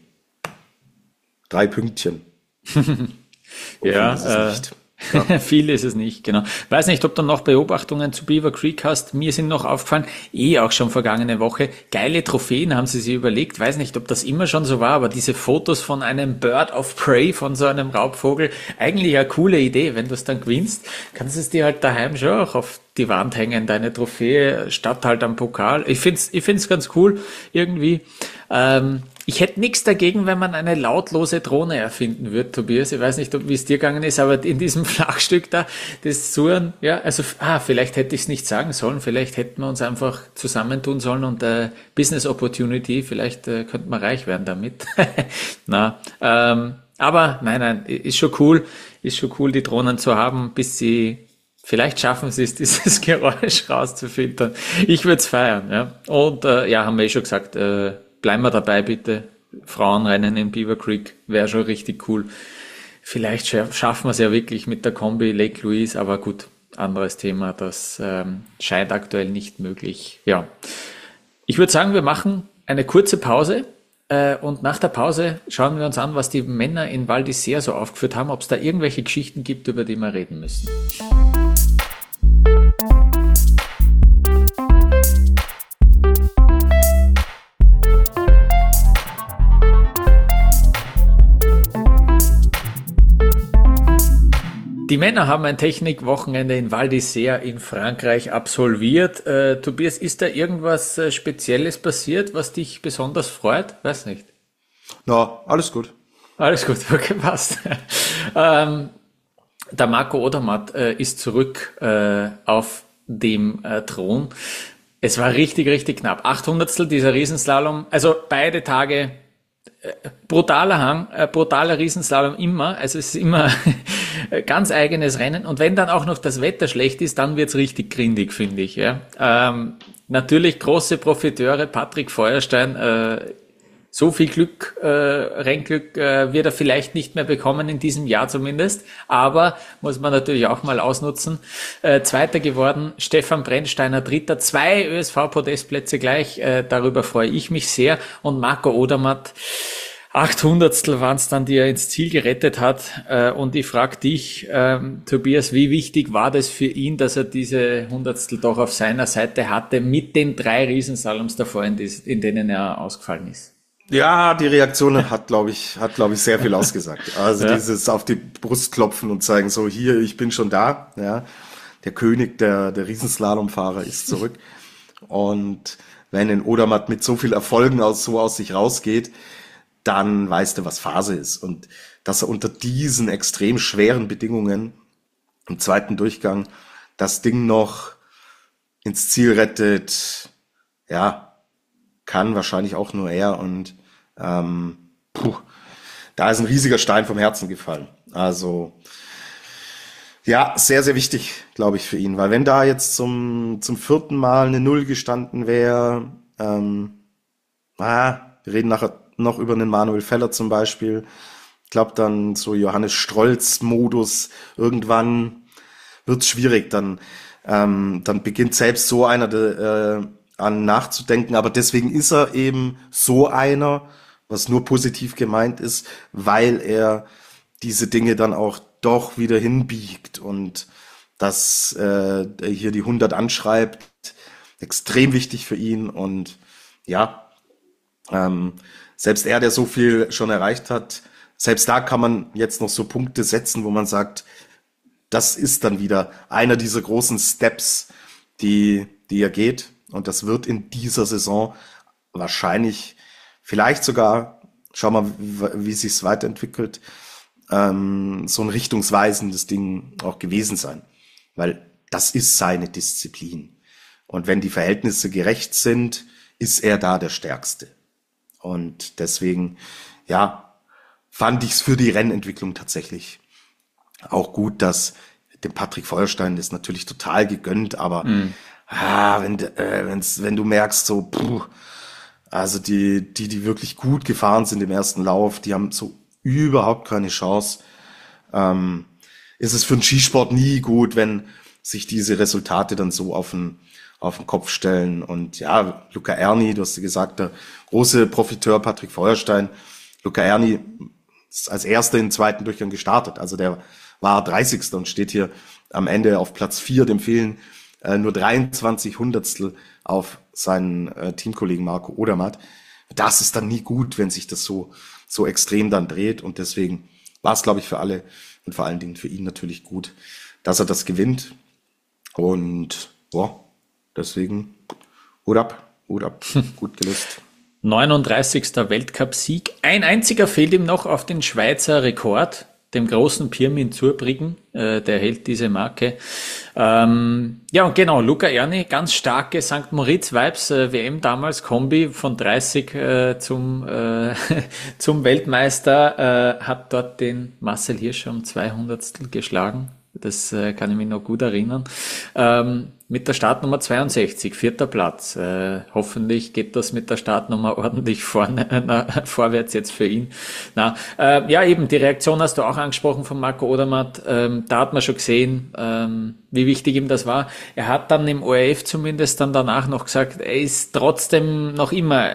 drei Pünktchen. Ja, äh, ja. Viel ist es nicht, genau. Weiß nicht, ob du noch Beobachtungen zu Beaver Creek hast. Mir sind noch aufgefallen, eh auch schon vergangene Woche, geile Trophäen haben sie sich überlegt. Weiß nicht, ob das immer schon so war, aber diese Fotos von einem Bird of Prey, von so einem Raubvogel, eigentlich eine coole Idee. Wenn du es dann gewinnst, kannst du es dir halt daheim schon auch auf die Wand hängen, deine Trophäe, statt halt am Pokal. Ich find's, ich find's ganz cool, irgendwie. Ähm, Ich hätte nichts dagegen, wenn man eine lautlose Drohne erfinden würde, Tobias. Ich weiß nicht, wie es dir gegangen ist, aber in diesem Flachstück da, das Surren, ja, also, ah, vielleicht hätte ich es nicht sagen sollen, vielleicht hätten wir uns einfach zusammentun sollen und äh, Business Opportunity, vielleicht äh, könnten wir reich werden damit. Na, ähm, aber nein, nein, ist schon cool, ist schon cool, die Drohnen zu haben, bis sie, vielleicht schaffen sie es, dieses Geräusch rauszufiltern. Ich würde es feiern, ja. Und äh, ja, haben wir eh schon gesagt, äh, bleiben wir dabei, bitte. Frauenrennen in Beaver Creek wäre schon richtig cool. Vielleicht schaffen wir es ja wirklich mit der Kombi Lake Louise, aber gut, anderes Thema. Das ähm, scheint aktuell nicht möglich. Ja, ich würde sagen, wir machen eine kurze Pause äh, und nach der Pause schauen wir uns an, was die Männer in Val d'Isère so aufgeführt haben, ob es da irgendwelche Geschichten gibt, über die wir reden müssen. Die Männer haben ein Technikwochenende in Val d'Isère in Frankreich absolviert. Äh, Tobias, ist da irgendwas äh, Spezielles passiert, was dich besonders freut? Weiß nicht. Na, alles gut. Alles gut, okay, passt. ähm, der Marco Odermatt äh, ist zurück äh, auf dem äh, Thron. Es war richtig, richtig knapp. achthundertstel dieser Riesenslalom, also beide Tage äh, brutaler Hang, äh, brutaler Riesenslalom immer. Also es ist immer ganz eigenes Rennen. Und wenn dann auch noch das Wetter schlecht ist, dann wird's richtig grindig, finde ich. Ja. Ähm, natürlich große Profiteure, Patrick Feuerstein, äh, So viel Glück, äh, Rennglück äh, wird er vielleicht nicht mehr bekommen in diesem Jahr zumindest, aber muss man natürlich auch mal ausnutzen. Äh, Zweiter geworden, Stefan Brennsteiner Dritter, zwei Ö S V-Podestplätze gleich, äh, darüber freue ich mich sehr. Und Marco Odermatt, acht Hundertstel waren es dann, die er ins Ziel gerettet hat. Äh, und ich frage dich, ähm, Tobias, wie wichtig war das für ihn, dass er diese Hundertstel doch auf seiner Seite hatte mit den drei Riesenslaloms davor, in, des, in denen er ausgefallen ist? Ja, die Reaktion hat, glaube ich, hat, glaube ich, sehr viel ausgesagt. Also ja. Dieses auf die Brust klopfen und zeigen, so hier, ich bin schon da. Ja, der König der, der Riesenslalomfahrer ist zurück. Und wenn ein Odermatt mit so viel Erfolgen aus, so aus sich rausgeht, dann weißt du, was Phase ist. Und dass er unter diesen extrem schweren Bedingungen im zweiten Durchgang das Ding noch ins Ziel rettet, ja, kann wahrscheinlich auch nur er. Und ähm, puh, da ist ein riesiger Stein vom Herzen gefallen. Also ja, sehr, sehr wichtig, glaube ich, für ihn. Weil wenn da jetzt zum zum vierten Mal eine Null gestanden wäre, ähm, ah, wir reden nachher noch über einen Manuel Feller zum Beispiel, ich glaube dann so Johannes Strolz-Modus, irgendwann wird's schwierig, dann ähm, dann beginnt selbst so einer de, äh, an nachzudenken, aber deswegen ist er eben so einer, was nur positiv gemeint ist, weil er diese Dinge dann auch doch wieder hinbiegt und dass äh, er hier die hundert anschreibt, extrem wichtig für ihn. Und ja, ähm, selbst er, der so viel schon erreicht hat, selbst da kann man jetzt noch so Punkte setzen, wo man sagt, das ist dann wieder einer dieser großen Steps, die die er geht. Und das wird in dieser Saison wahrscheinlich, vielleicht sogar, schauen wir mal, wie, wie sich es weiterentwickelt, ähm, so ein richtungsweisendes Ding auch gewesen sein. Weil das ist seine Disziplin. Und wenn die Verhältnisse gerecht sind, ist er da der Stärkste. Und deswegen, ja, fand ich es für die Rennentwicklung tatsächlich auch gut, dass dem Patrick Feuerstein ist natürlich total gegönnt, aber mm. ah, wenn, äh, wenn's, wenn du merkst, so, puh, also die, die, die wirklich gut gefahren sind im ersten Lauf, die haben so überhaupt keine Chance. Ähm, ist es für den Skisport nie gut, wenn sich diese Resultate dann so auf den, auf den Kopf stellen. Und ja, Luca Erni, du hast ja gesagt, der große Profiteur Patrick Feuerstein. Luca Erni ist als erster im zweiten Durchgang gestartet. Also der war dreißigster und steht hier am Ende auf Platz vier. Dem fehlen äh, nur dreiundzwanzig Hundertstel auf seinen äh, Teamkollegen Marco Odermatt. Das ist dann nie gut, wenn sich das so so extrem dann dreht. Und deswegen war es, glaube ich, für alle und vor allen Dingen für ihn natürlich gut, dass er das gewinnt. Und boah, deswegen Hut ab, Hut ab, gut gelöst. neununddreißigster Weltcup-Sieg. Ein einziger fehlt ihm noch auf den Schweizer Rekord, dem großen Pirmin Zurbriggen, äh, der hält diese Marke. Ähm, ja, und genau, Luca Erni, ganz starke Sankt Moritz-Vibes, äh, W M damals, Kombi von dreißig äh, zum äh, zum Weltmeister, äh, hat dort den Marcel Hirscher um zweihundertstel geschlagen. Das äh, kann ich mich noch gut erinnern. Ähm, mit der Startnummer zweiundsechzig, vierter Platz. Äh, hoffentlich geht das mit der Startnummer ordentlich vorne, na, vorwärts jetzt für ihn. Na, äh, ja, eben, die Reaktion hast du auch angesprochen von Marco Odermatt. Ähm, da hat man schon gesehen, ähm, wie wichtig ihm das war. Er hat dann im O R F zumindest dann danach noch gesagt, er ist trotzdem noch immer...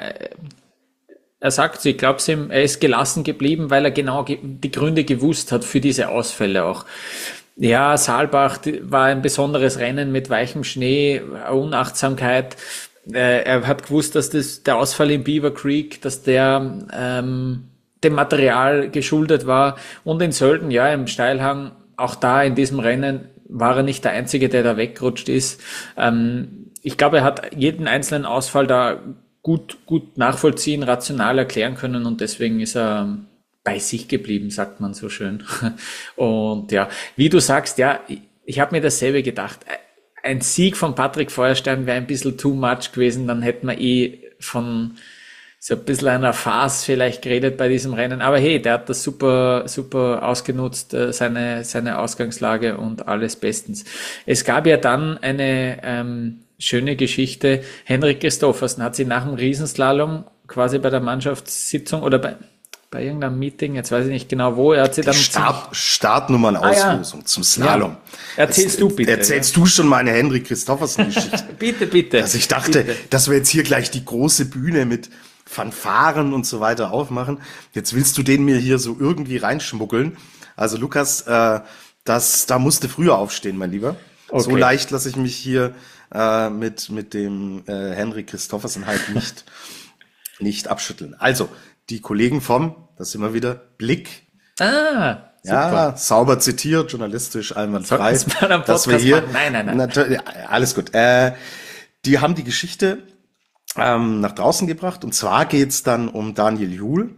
Er sagt, ich glaube, er ist gelassen geblieben, weil er genau die Gründe gewusst hat für diese Ausfälle auch. Ja, Saalbach war ein besonderes Rennen mit weichem Schnee, Unachtsamkeit. Er hat gewusst, dass das der Ausfall im Beaver Creek, dass der ähm, dem Material geschuldet war. Und in Sölden, ja, im Steilhang, auch da in diesem Rennen war er nicht der Einzige, der da weggerutscht ist. Ähm, ich glaube, er hat jeden einzelnen Ausfall da gut, gut nachvollziehen, rational erklären können und deswegen ist er bei sich geblieben, sagt man so schön. Und ja, wie du sagst, ja, ich, ich habe mir dasselbe gedacht. Ein Sieg von Patrick Feuerstein wäre ein bisschen too much gewesen, dann hätten wir eh von so ein bisschen einer Farce vielleicht geredet bei diesem Rennen. Aber hey, der hat das super, super ausgenutzt, seine, seine Ausgangslage und alles bestens. Es gab ja dann eine ähm, schöne Geschichte. Henrik Christoffersen hat sich nach dem Riesenslalom quasi bei der Mannschaftssitzung oder bei, bei irgendeinem Meeting, jetzt weiß ich nicht genau wo, er hat sie dann... Start, Startnummern-Auslosung ah, ja. zum Slalom. Ja. Erzählst jetzt, du bitte. Erzählst ja. du schon meine Henrik Christoffersen-Geschichte. bitte, bitte. Also ich dachte, bitte. dass wir jetzt hier gleich die große Bühne mit Fanfaren und so weiter aufmachen. Jetzt willst du den mir hier so irgendwie reinschmuggeln. Also Lukas, äh, das, da musste früher aufstehen, mein Lieber. Okay. So leicht lasse ich mich hier äh, mit mit dem äh, Henrik Christoffersen halt nicht nicht abschütteln. Also die Kollegen vom, das sind wir wieder, Blick. Ah, ja, super. Sauber zitiert, journalistisch einwandfrei. Dass wir hier, nein, nein, nein. Natürlich, alles gut. Äh, die haben die Geschichte ähm, nach draußen gebracht. Und zwar geht's dann um Daniel Juhl,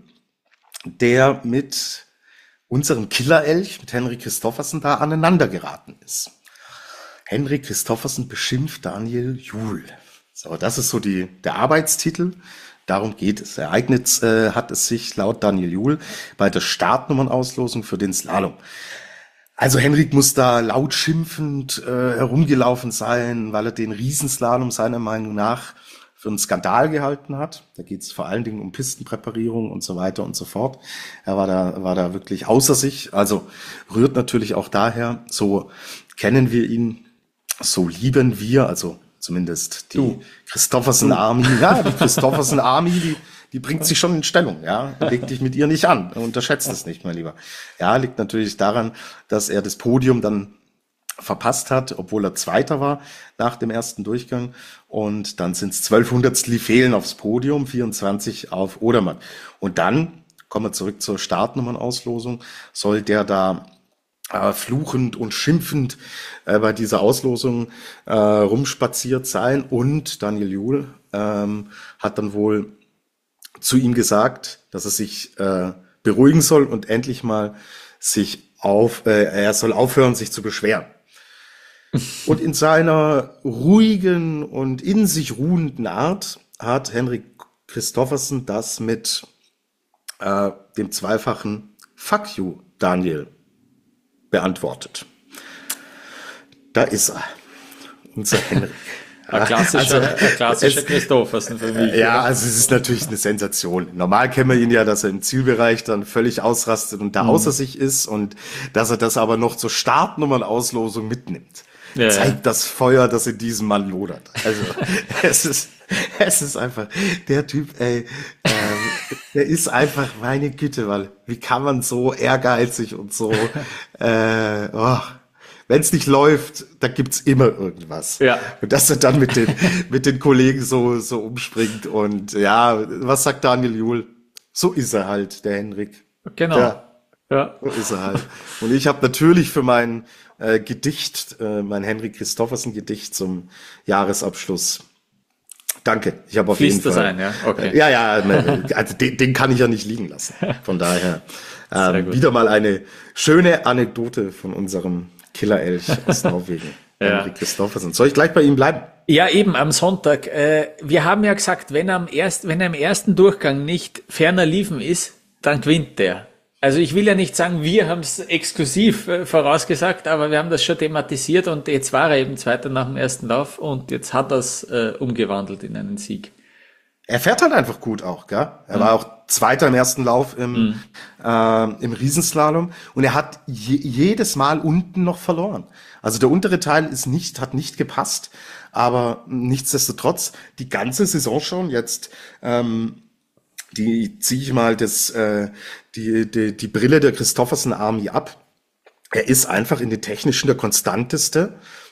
der mit unserem Killerelch, mit Henrik Christoffersen, da aneinander geraten ist. Henrik Christoffersen beschimpft Daniel Juhl. So, das ist so die der Arbeitstitel. Darum geht es. Ereignet äh, hat es sich laut Daniel Juhl bei der Startnummernauslosung für den Slalom. Also Henrik muss da laut schimpfend äh, herumgelaufen sein, weil er den Riesenslalom seiner Meinung nach für einen Skandal gehalten hat. Da geht es vor allen Dingen um Pistenpräparierung und so weiter und so fort. Er war da, war da wirklich außer sich. Also rührt natürlich auch daher, so kennen wir ihn, so lieben wir, also zumindest die du. Christoffersen Army, ja, die Christoffersen Army, die, die bringt sich schon in Stellung, ja. Leg dich mit ihr nicht an, unterschätzt es nicht, mein Lieber. Ja, liegt natürlich daran, dass er das Podium dann verpasst hat, obwohl er Zweiter war nach dem ersten Durchgang. Und dann sind es zwölf Hundertstel fehlen aufs Podium, vierundzwanzig auf Odermatt. Und dann, kommen wir zurück zur Startnummernauslosung, soll der da Äh, fluchend und schimpfend äh, bei dieser Auslosung äh, rumspaziert sein. Und Daniel Juhl ähm, hat dann wohl zu ihm gesagt, dass er sich äh, beruhigen soll und endlich mal sich auf, äh, er soll aufhören, sich zu beschweren. Und in seiner ruhigen und in sich ruhenden Art hat Henrik Christoffersen das mit äh, dem zweifachen Fuck you, Daniel, beantwortet. Da ist er, unser Henrik. Ein klassischer, also, ein klassischer es, Christoffersen für mich. Ja, oder? Also es ist natürlich eine Sensation. Normal kennen wir ihn ja, dass er im Zielbereich dann völlig ausrastet und da mhm. außer sich ist und dass er das aber noch zur Startnummernauslosung mitnimmt. Ja, zeigt ja. das Feuer, das in diesem Mann lodert. Also es ist, es ist einfach der Typ, ey, ähm, der ist einfach meine Güte, weil wie kann man so ehrgeizig und so, äh, oh, wenn es nicht läuft, da gibt's immer irgendwas. Ja. Und dass er dann mit den mit den Kollegen so so umspringt und ja, was sagt Daniel Juhl? So ist er halt, der Henrik. Genau. Ja. Ja. So ist er halt. Und ich habe natürlich für mein äh, Gedicht, äh, mein Henrik Christoffersen Gedicht zum Jahresabschluss. Danke. Ich habe auf Fließt jeden Fall. Ein, ja, okay. Äh, ja, ja. Ne, also den, den kann ich ja nicht liegen lassen. Von daher ähm, wieder mal eine schöne Anekdote von unserem Killerelch aus Norwegen. Ja. Henrik Christoffersen. Soll ich gleich bei ihm bleiben? Ja, eben am Sonntag. Äh, wir haben ja gesagt, wenn er, am erst, wenn er im ersten Durchgang nicht ferner liefen ist, dann gewinnt der. Also ich will ja nicht sagen, wir haben es exklusiv äh, vorausgesagt, aber wir haben das schon thematisiert und jetzt war er eben Zweiter nach dem ersten Lauf und jetzt hat er es äh, umgewandelt in einen Sieg. Er fährt halt einfach gut auch, gell? Er mhm. war auch Zweiter im ersten Lauf im, mhm. äh, im Riesenslalom und er hat je, jedes Mal unten noch verloren. Also der untere Teil ist nicht, hat nicht gepasst, aber nichtsdestotrotz die ganze Saison schon jetzt, ähm, die ziehe ich mal das, äh, die, die, die Brille der Christoffersen Army ab. Er ist einfach in den Technischen der konstanteste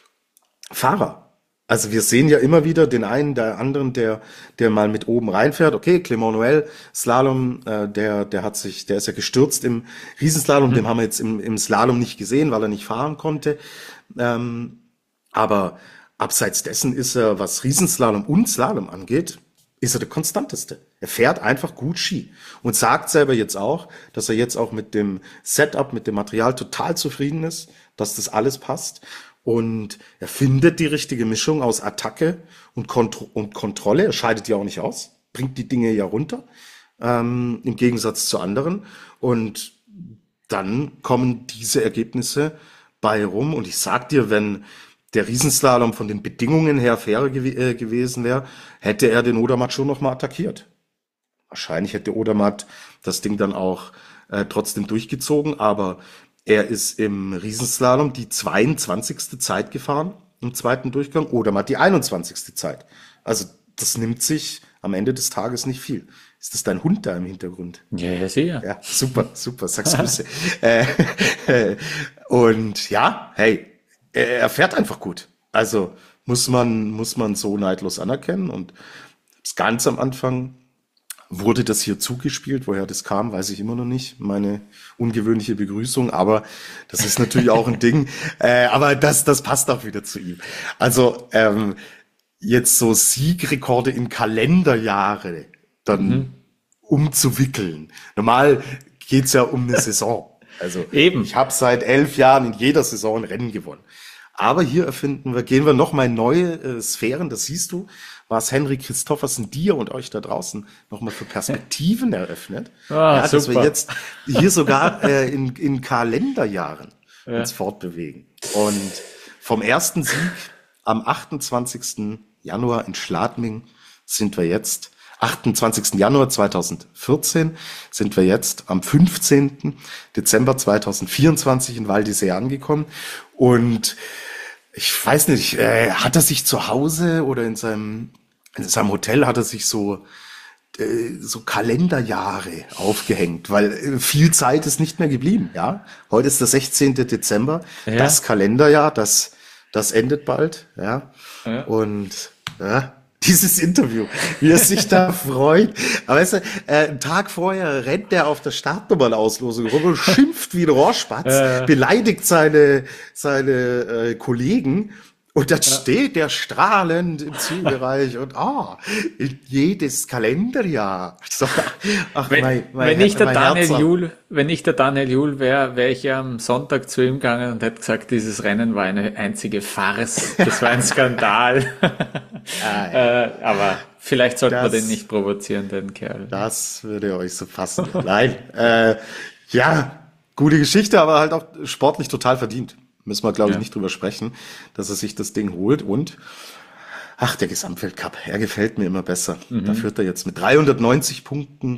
Fahrer. Also wir sehen ja immer wieder den einen, der anderen, der, der mal mit oben reinfährt. Okay, Clément Noël, Slalom, äh, der, der hat sich, der ist ja gestürzt im Riesenslalom. Mhm. Den haben wir jetzt im, im Slalom nicht gesehen, weil er nicht fahren konnte. Ähm, aber abseits dessen ist er, was Riesenslalom und Slalom angeht, ist er der konstanteste. Er fährt einfach gut Ski und sagt selber jetzt auch, dass er jetzt auch mit dem Setup, mit dem Material total zufrieden ist, dass das alles passt und er findet die richtige Mischung aus Attacke und, Kontro- und Kontrolle. Er scheidet ja auch nicht aus, bringt die Dinge ja runter, ähm, im Gegensatz zu anderen und dann kommen diese Ergebnisse bei rum und ich sag dir, wenn der Riesenslalom von den Bedingungen her fairer gew- äh, gewesen wäre, hätte er den Odermatt schon noch mal attackiert. wahrscheinlich hätte Odermatt das Ding dann auch äh, trotzdem durchgezogen, aber er ist im Riesenslalom die zweiundzwanzigste Zeit gefahren im zweiten Durchgang, Odermatt die einundzwanzigste Zeit. Also das nimmt sich am Ende des Tages nicht viel. Ist das dein Hund da im Hintergrund? Ja, ja, sicher. Ja, super, super, sag's Grüße. äh, äh, und ja, hey, er, er fährt einfach gut. Also muss man, muss man so neidlos anerkennen. Und ganz am Anfang wurde das hier zugespielt. Woher das kam, weiß ich immer noch nicht. Meine ungewöhnliche Begrüßung, aber das ist natürlich auch ein Ding. Äh, aber das, das passt auch wieder zu ihm. Also ähm, jetzt so Siegrekorde in Kalenderjahre dann mhm. umzuwickeln. Normal geht's ja um eine Saison. Also Eben. Ich habe seit elf Jahren in jeder Saison ein Rennen gewonnen. Aber hier erfinden wir, gehen wir noch mal in neue äh, Sphären. Das siehst du, was Henrik Christophersen dir und euch da draußen noch mal für Perspektiven eröffnet. Ah, ja, dass super. wir jetzt hier sogar äh, in, in Kalenderjahren ja. uns fortbewegen. Und vom ersten Sieg am achtundzwanzigsten Januar in Schladming sind wir jetzt, achtundzwanzigsten Januar zweitausendvierzehn, sind wir jetzt am fünfzehnten Dezember zweitausendvierundzwanzig in Val d'Isère angekommen. Und ich weiß nicht, äh, hat er sich zu Hause oder in seinem, in seinem Hotel hat er sich so, äh, so Kalenderjahre aufgehängt, weil äh, viel Zeit ist nicht mehr geblieben, ja. Heute ist der sechzehnten Dezember, ja. Das Kalenderjahr, das, das endet bald, ja. ja. Und, ja. Dieses Interview, wie er sich da freut. Aber weißt du, äh, einen Tag vorher rennt er auf der Startnummernauslosung rum und schimpft wie ein Rohrspatz, äh. beleidigt seine, seine äh, Kollegen. Und dann ja. steht der strahlend im Zielbereich und ah, oh, jedes Kalenderjahr. So, ach, wenn, mein, mein, wenn ich der Daniel Juhl, wenn ich der Daniel Juhl wäre, wäre ich ja am Sonntag zu ihm gegangen und hätte gesagt, dieses Rennen war eine einzige Farce. Das war ein Skandal. ah, ja. äh, aber vielleicht sollte man den nicht provozieren, den Kerl. Das würde euch so passen. Nein, äh, ja, gute Geschichte, aber halt auch sportlich total verdient. Müssen wir, glaube ich, ja. nicht drüber sprechen, dass er sich das Ding holt. Und, ach, der Gesamtweltcup, er gefällt mir immer besser. Mhm. Da führt er jetzt mit dreihundertneunzig Punkten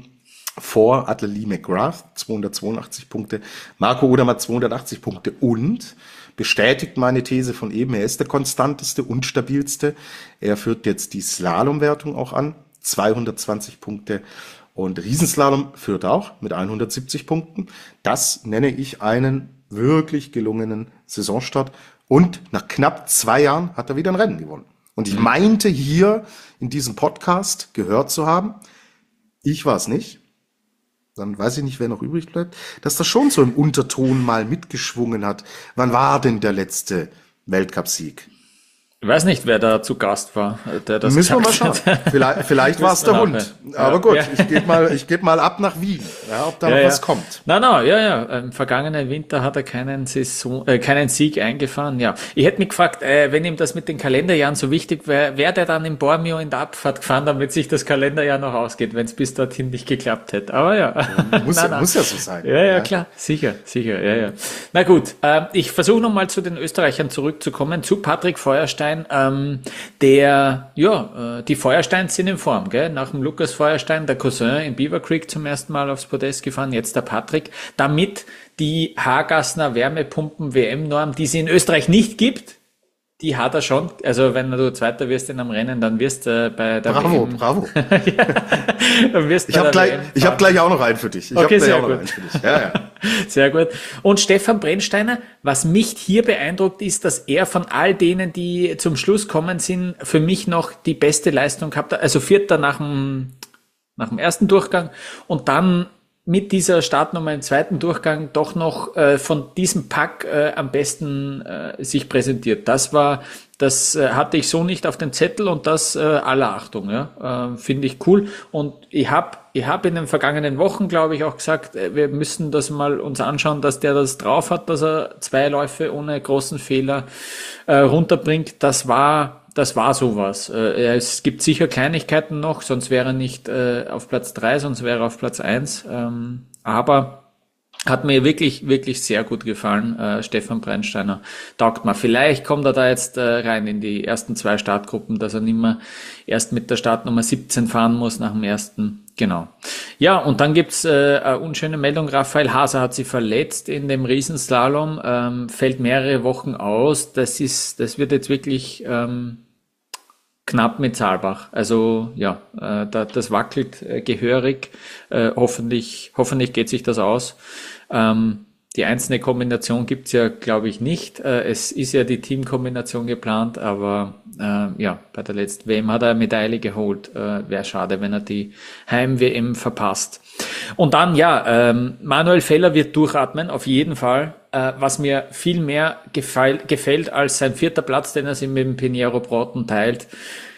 vor Atle Lee McGrath, zweihundertzweiundachtzig Punkte, Marco Odermatt zweihundertachtzig Punkte und bestätigt meine These von eben, er ist der konstanteste und stabilste. Er führt jetzt die Slalomwertung auch an, zweihundertzwanzig Punkte. Und Riesenslalom führt auch mit hundertsiebzig Punkten. Das nenne ich einen wirklich gelungenen Saisonstart. Und nach knapp zwei Jahren hat er wieder ein Rennen gewonnen. Und ich meinte hier in diesem Podcast gehört zu haben, ich war es nicht, dann weiß ich nicht, wer noch übrig bleibt, dass das schon so im Unterton mal mitgeschwungen hat. Wann war denn der letzte Weltcupsieg? Ich weiß nicht, wer da zu Gast war, der das Müssen wir mal schauen. Hat. Vielleicht, vielleicht war es der Hund. Ja. Aber gut, ja. ich gebe mal, ich gebe mal ab nach Wien, ja, ob da ja, noch was ja. kommt. Nein, nein, ja, ja. Im vergangenen Winter hat er keinen Saison, äh, keinen Sieg eingefahren. Ja, ich hätte mich gefragt, äh, wenn ihm das mit den Kalenderjahren so wichtig wäre, wäre der dann in Bormio in der Abfahrt gefahren, damit sich das Kalenderjahr noch ausgeht, wenn es bis dorthin nicht geklappt hätte. Aber ja, ja muss, nein, ja, nein. muss ja so sein. Ja, ja, ja, klar, sicher, sicher, ja, ja. Na gut, äh, ich versuche nochmal zu den Österreichern zurückzukommen, zu Patrick Feuerstein. Ähm, Der, ja, die Feuersteins sind in Form, gell? Nach dem Lukas Feuerstein, der Cousin in Beaver Creek zum ersten Mal aufs Podest gefahren, jetzt der Patrick. Damit die Hagassner Wärmepumpen-W M-Norm, die es in Österreich nicht gibt, die hat er schon. Also wenn du Zweiter wirst in einem Rennen, dann wirst du äh, bei der Bravo, W M... bravo. ja, dann wirst ich habe gleich, ich hab gleich auch noch einen für dich. Ich okay, hab gleich sehr auch noch gut. einen für dich. Ja, ja. Sehr gut. Und Stefan Brennsteiner, was mich hier beeindruckt, ist, dass er von all denen, die zum Schluss kommen sind, für mich noch die beste Leistung gehabt hat. Also Vierter nach dem, nach dem ersten Durchgang und dann mit dieser Startnummer im zweiten Durchgang doch noch äh, von diesem Pack äh, am besten äh, sich präsentiert. Das war, das äh, hatte ich so nicht auf dem Zettel und das äh, aller Achtung, ja, äh, finde ich cool. Und ich habe ich hab in den vergangenen Wochen, glaube ich, auch gesagt, äh, wir müssen das mal uns anschauen, dass der das drauf hat, dass er zwei Läufe ohne großen Fehler äh, runterbringt. Das war Das war sowas. Es gibt sicher Kleinigkeiten noch, sonst wäre er nicht auf Platz drei, sonst wäre er auf Platz eins. Aber Hat mir wirklich, wirklich sehr gut gefallen. Äh, Stefan Brennsteiner taugt mir. Vielleicht kommt er da jetzt äh, rein in die ersten zwei Startgruppen, dass er nicht mehr erst mit der Startnummer siebzehn fahren muss nach dem ersten. Genau. Ja, und dann gibt's äh, eine unschöne Meldung. Raphael Haser hat sich verletzt in dem Riesenslalom, ähm, fällt mehrere Wochen aus. Das ist, das wird jetzt wirklich ähm, knapp mit Saalbach. Also ja, äh, da, das wackelt äh, gehörig. Äh, hoffentlich, hoffentlich geht sich das aus. Ähm, die einzelne Kombination gibt's ja, glaube ich, nicht. Äh, es ist ja die Teamkombination geplant, aber äh, ja, bei der letzten W M hat er eine Medaille geholt. Äh, Wäre schade, wenn er die Heim-W M verpasst. Und dann, ja, ähm, Manuel Feller wird durchatmen, auf jeden Fall. Äh, was mir viel mehr gefeil, gefällt als sein vierter Platz, den er sich mit dem Pinheiro Broughton teilt,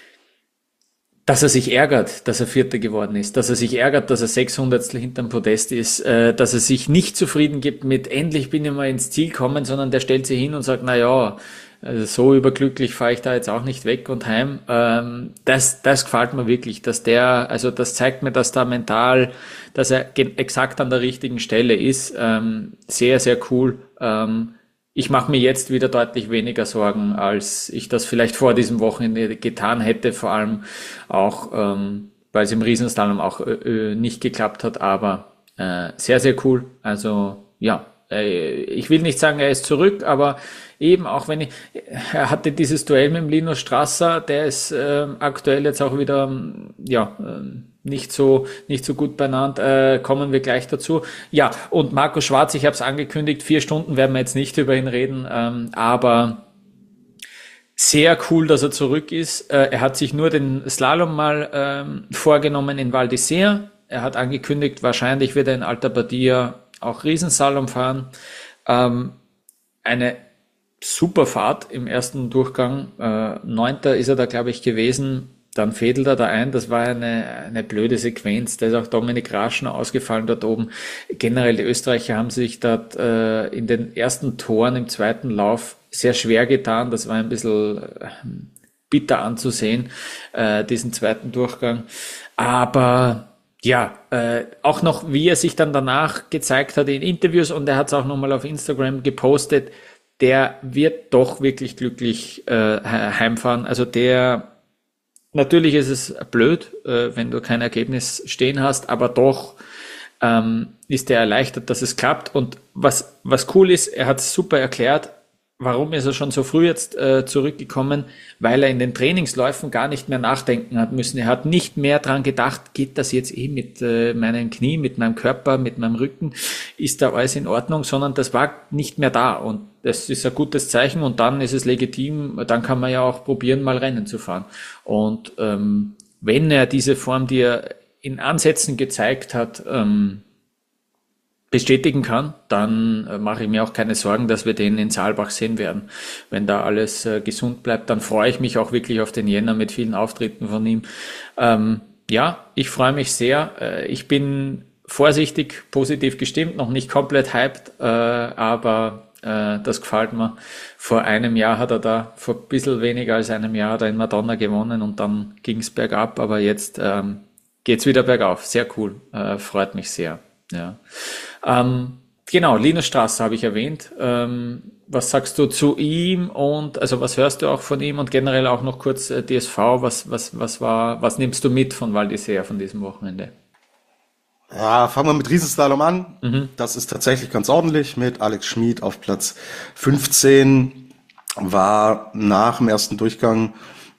dass er sich ärgert, dass er Vierter geworden ist, dass er sich ärgert, dass er sechshundertstel hinterm Podest ist, äh, dass er sich nicht zufrieden gibt mit endlich bin ich mal ins Ziel gekommen, sondern der stellt sich hin und sagt, na ja, also so überglücklich fahre ich da jetzt auch nicht weg und heim. Ähm, das, das gefällt mir wirklich, dass der, also das zeigt mir, dass da mental, dass er exakt an der richtigen Stelle ist. Ähm, sehr, sehr cool. Ähm, Ich mache mir jetzt wieder deutlich weniger Sorgen, als ich das vielleicht vor diesem Wochenende getan hätte, vor allem auch, ähm, weil es im Riesenslalom auch äh, nicht geklappt hat, aber äh, sehr, sehr cool. Also ja, äh, ich will nicht sagen, er ist zurück, aber eben auch wenn ich, er hatte dieses Duell mit dem Linus Strasser, der ist äh, aktuell jetzt auch wieder, ja, äh, nicht so nicht so gut benannt, äh, kommen wir gleich dazu. Ja, und Marco Schwarz, ich habe es angekündigt, vier Stunden werden wir jetzt nicht über ihn reden, ähm, aber sehr cool, dass er zurück ist. Äh, er hat sich nur den Slalom mal ähm, vorgenommen in Val d'Isère. Er hat angekündigt, wahrscheinlich wird er in Alta Badia auch Riesenslalom fahren. Ähm, eine super Fahrt im ersten Durchgang. Äh, Neunter ist er da, glaube ich, gewesen. Dann fädelt er da ein, das war eine, eine blöde Sequenz, da ist auch Dominik Raschner ausgefallen dort oben. Generell die Österreicher haben sich dort äh, in den ersten Toren im zweiten Lauf sehr schwer getan, das war ein bisschen äh, bitter anzusehen, äh, diesen zweiten Durchgang. Aber ja, äh, auch noch, wie er sich dann danach gezeigt hat in Interviews, und er hat es auch nochmal auf Instagram gepostet, der wird doch wirklich glücklich äh, heimfahren, also der. Natürlich ist es blöd, äh, wenn du kein Ergebnis stehen hast, aber doch ähm, ist er erleichtert, dass es klappt. Und was was cool ist, er hat es super erklärt, warum ist er schon so früh jetzt äh, zurückgekommen, weil er in den Trainingsläufen gar nicht mehr nachdenken hat müssen. Er hat nicht mehr dran gedacht, geht das jetzt eh mit äh, meinem Knie, mit meinem Körper, mit meinem Rücken, ist da alles in Ordnung, sondern das war nicht mehr da. Und das ist ein gutes Zeichen, und dann ist es legitim, dann kann man ja auch probieren, mal Rennen zu fahren. Und ähm, wenn er diese Form, die er in Ansätzen gezeigt hat, ähm, bestätigen kann, dann äh, mache ich mir auch keine Sorgen, dass wir den in Saalbach sehen werden. Wenn da alles äh, gesund bleibt, dann freue ich mich auch wirklich auf den Jänner mit vielen Auftritten von ihm. Ähm, ja, ich freue mich sehr. Äh, ich bin vorsichtig positiv gestimmt, noch nicht komplett hyped, äh, aber äh, das gefällt mir. Vor einem Jahr hat er da, vor ein bisschen weniger als einem Jahr hat er in Madonna gewonnen, und dann ging es bergab, aber jetzt ähm, geht's wieder bergauf. Sehr cool, äh, freut mich sehr. Ja. Ähm, genau, Linus Strasser habe ich erwähnt. Ähm, was sagst du zu ihm, und also was hörst du auch von ihm, und generell auch noch kurz äh, D S V, was was was war, was nimmst du mit von Val d'Isère von diesem Wochenende? Ja, fangen wir mit Riesenslalom an. Mhm. Das ist tatsächlich ganz ordentlich mit Alex Schmid auf Platz fünfzehn. War nach dem ersten Durchgang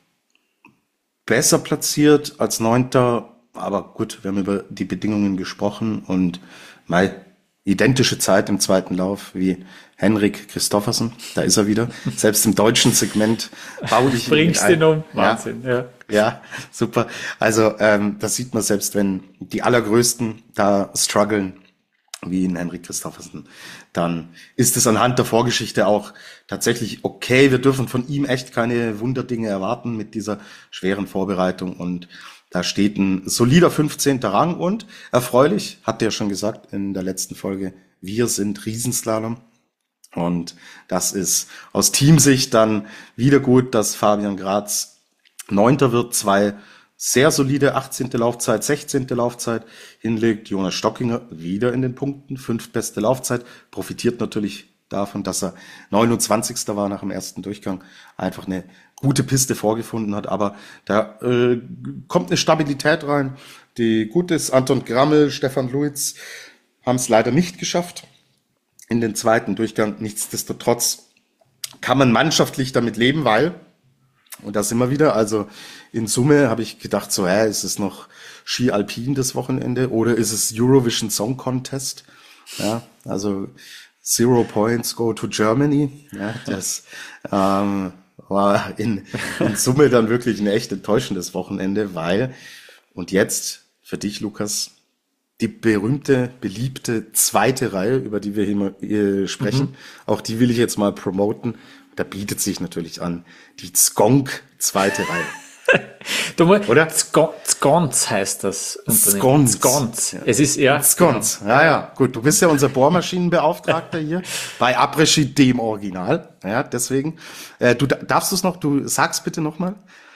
besser platziert als Neunter. Aber gut, wir haben über die Bedingungen gesprochen, und mal identische Zeit im zweiten Lauf wie Henrik Christoffersen. Da ist er wieder. Selbst im deutschen Segment baue ich Bringst ihn um. Wahnsinn, ja. Ja, ja, super. Also ähm, das sieht man, selbst wenn die Allergrößten da strugglen, wie in Henrik Christoffersen, dann ist es anhand der Vorgeschichte auch tatsächlich okay. Wir dürfen von ihm echt keine Wunderdinge erwarten mit dieser schweren Vorbereitung, und da steht ein solider fünfzehnter Rang, und erfreulich, hat er schon gesagt in der letzten Folge, wir sind Riesenslalom. Und das ist aus Teamsicht dann wieder gut, dass Fabian Graz Neunter wird, zwei sehr solide achtzehnte Laufzeit, sechzehnte Laufzeit hinlegt. Jonas Stockinger wieder in den Punkten, fünftbeste Laufzeit, profitiert natürlich davon, dass er neunundzwanzigster war nach dem ersten Durchgang, einfach eine gute Piste vorgefunden hat, aber da äh, kommt eine Stabilität rein, die gut ist. Anton Grammel, Stefan Luiz haben es leider nicht geschafft in den zweiten Durchgang. Nichtsdestotrotz kann man mannschaftlich damit leben, weil, und das immer wieder, also in Summe habe ich gedacht, so, hä, ist es noch Ski Alpin das Wochenende oder ist es Eurovision Song Contest? Ja, also Zero Points go to Germany. Ja, das ähm, war in, in Summe dann wirklich ein echt enttäuschendes Wochenende, weil, und jetzt für dich, Lukas, die berühmte, beliebte zweite Reihe, über die wir hier, hier sprechen, mhm. auch die will ich jetzt mal promoten. Da bietet sich natürlich an, die Zgonk zweite Reihe. Du musst, oder? Zgonz heißt das Unternehmen. Zgonz. Zgonz. Ja. Es ist ja. Zgonz. Ja, ja. Gut. Du bist ja unser Bohrmaschinenbeauftragter hier bei Après-Ski, dem Original. Ja, deswegen. Äh, du darfst du es noch, du sag's bitte nochmal.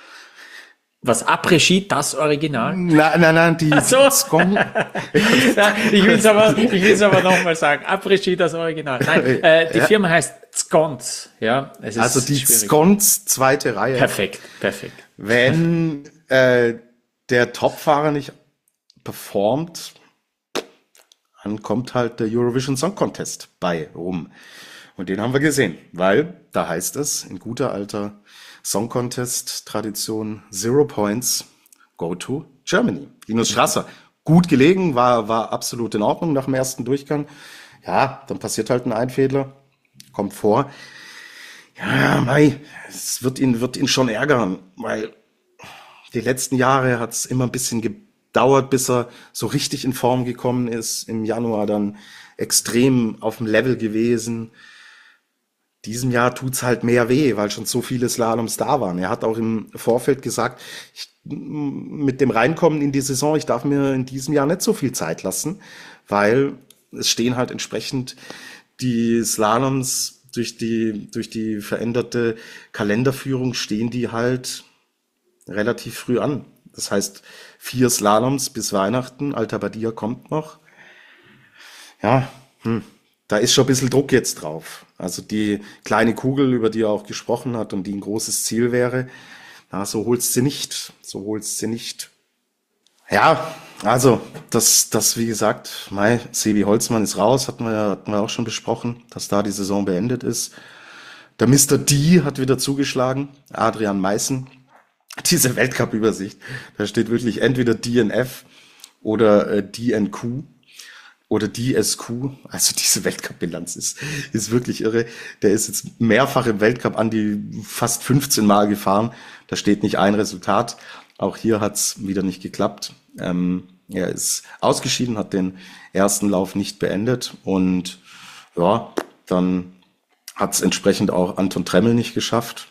Was, Après-Ski, das Original? Nein, nein, nein, die so. Zgonk. Ja, ich will's aber, ich will's aber nochmal sagen. Après-Ski, das Original. Nein, äh, die ja. Firma heißt Zgonz. Ja, es ist also die schwierig. Zgonz zweite Reihe. Perfekt, perfekt. Wenn äh, der Topfahrer nicht performt, dann kommt halt der Eurovision Song Contest bei rum. Und den haben wir gesehen, weil da heißt es in guter alter Song Contest Tradition, Zero Points, go to Germany. Linus Strasser, gut gelegen, war, war absolut in Ordnung nach dem ersten Durchgang. Ja, dann passiert halt ein Einfädler, kommt vor. Ja, mei, es wird ihn, wird ihn schon ärgern, weil die letzten Jahre hat es immer ein bisschen gedauert, bis er so richtig in Form gekommen ist. Im Januar dann extrem auf dem Level gewesen. Diesem Jahr tut's halt mehr weh, weil schon so viele Slaloms da waren. Er hat auch im Vorfeld gesagt, ich, mit dem Reinkommen in die Saison, ich darf mir in diesem Jahr nicht so viel Zeit lassen, weil es stehen halt entsprechend die Slaloms durch die, durch die veränderte Kalenderführung stehen die halt relativ früh an. Das heißt, vier Slaloms bis Weihnachten, Alta Badia kommt noch. Ja, hm. Da ist schon ein bisschen Druck jetzt drauf. Also die kleine Kugel, über die er auch gesprochen hat und die ein großes Ziel wäre, na, so holst sie nicht. So holst sie nicht. Ja, also das, das wie gesagt, Mai, Sebi Holzmann ist raus, hatten wir, hatten wir auch schon besprochen, dass da die Saison beendet ist. Der Mister D hat wieder zugeschlagen, Adrian Meißen. Diese Weltcup-Übersicht, da steht wirklich entweder D N F oder äh, D N Q. Oder D S Q, also diese Weltcup-Bilanz ist, ist wirklich irre. Der ist jetzt mehrfach im Weltcup an die fast fünfzehn Mal gefahren. Da steht nicht ein Resultat. Auch hier hat's wieder nicht geklappt. Ähm, er ist ausgeschieden, hat den ersten Lauf nicht beendet. Und ja, dann hat's entsprechend auch Anton Tremmel nicht geschafft.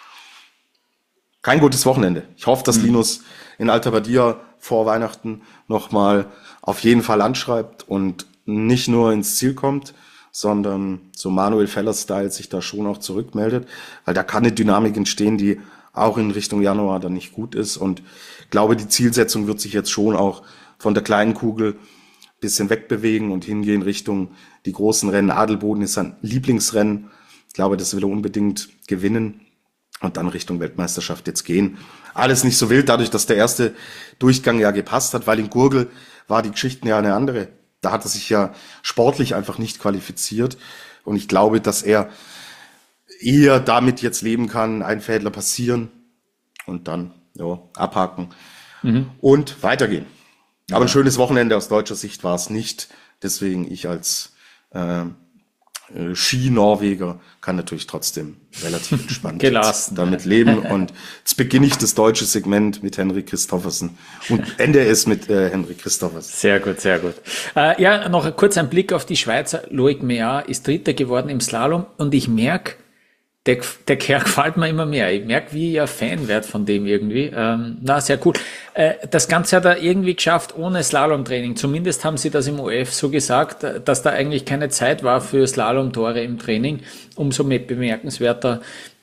Kein gutes Wochenende. Ich hoffe, dass mhm. Linus in Alta Badia vor Weihnachten nochmal auf jeden Fall anschreibt und nicht nur ins Ziel kommt, sondern so Manuel Feller-Style sich da schon auch zurückmeldet, weil da kann eine Dynamik entstehen, die auch in Richtung Januar dann nicht gut ist. Und ich glaube, die Zielsetzung wird sich jetzt schon auch von der kleinen Kugel ein bisschen wegbewegen und hingehen Richtung die großen Rennen. Adelboden ist sein Lieblingsrennen. Ich glaube, das will er unbedingt gewinnen und dann Richtung Weltmeisterschaft jetzt gehen. Alles nicht so wild, dadurch, dass der erste Durchgang ja gepasst hat, weil in Gurgel war die Geschichte ja eine andere. Da hat er sich ja sportlich einfach nicht qualifiziert. Und ich glaube, dass er eher damit jetzt leben kann, Einfädler passieren und dann ja, abhaken mhm. und weitergehen. Aber ein schönes Wochenende aus deutscher Sicht war es nicht. Deswegen ich als äh, Ski-Norweger kann natürlich trotzdem relativ entspannt gelassen damit leben. Und jetzt beginne ich das deutsche Segment mit Henrik Kristoffersen und ende es mit äh, Henrik Kristoffersen. Sehr gut, sehr gut. Äh, ja, noch kurz ein Blick auf die Schweizer. Loic Meillard ist Dritter geworden im Slalom und ich merke, der, der Kerl gefällt mir immer mehr. Ich merke, wie ich ein Fan werde von dem irgendwie. Ähm, na, sehr cool. Äh, das Ganze hat er irgendwie geschafft ohne Slalomtraining. Zumindest haben sie das im O F so gesagt, dass da eigentlich keine Zeit war für Slalomtore im Training. Umso mehr bemerkenswerter,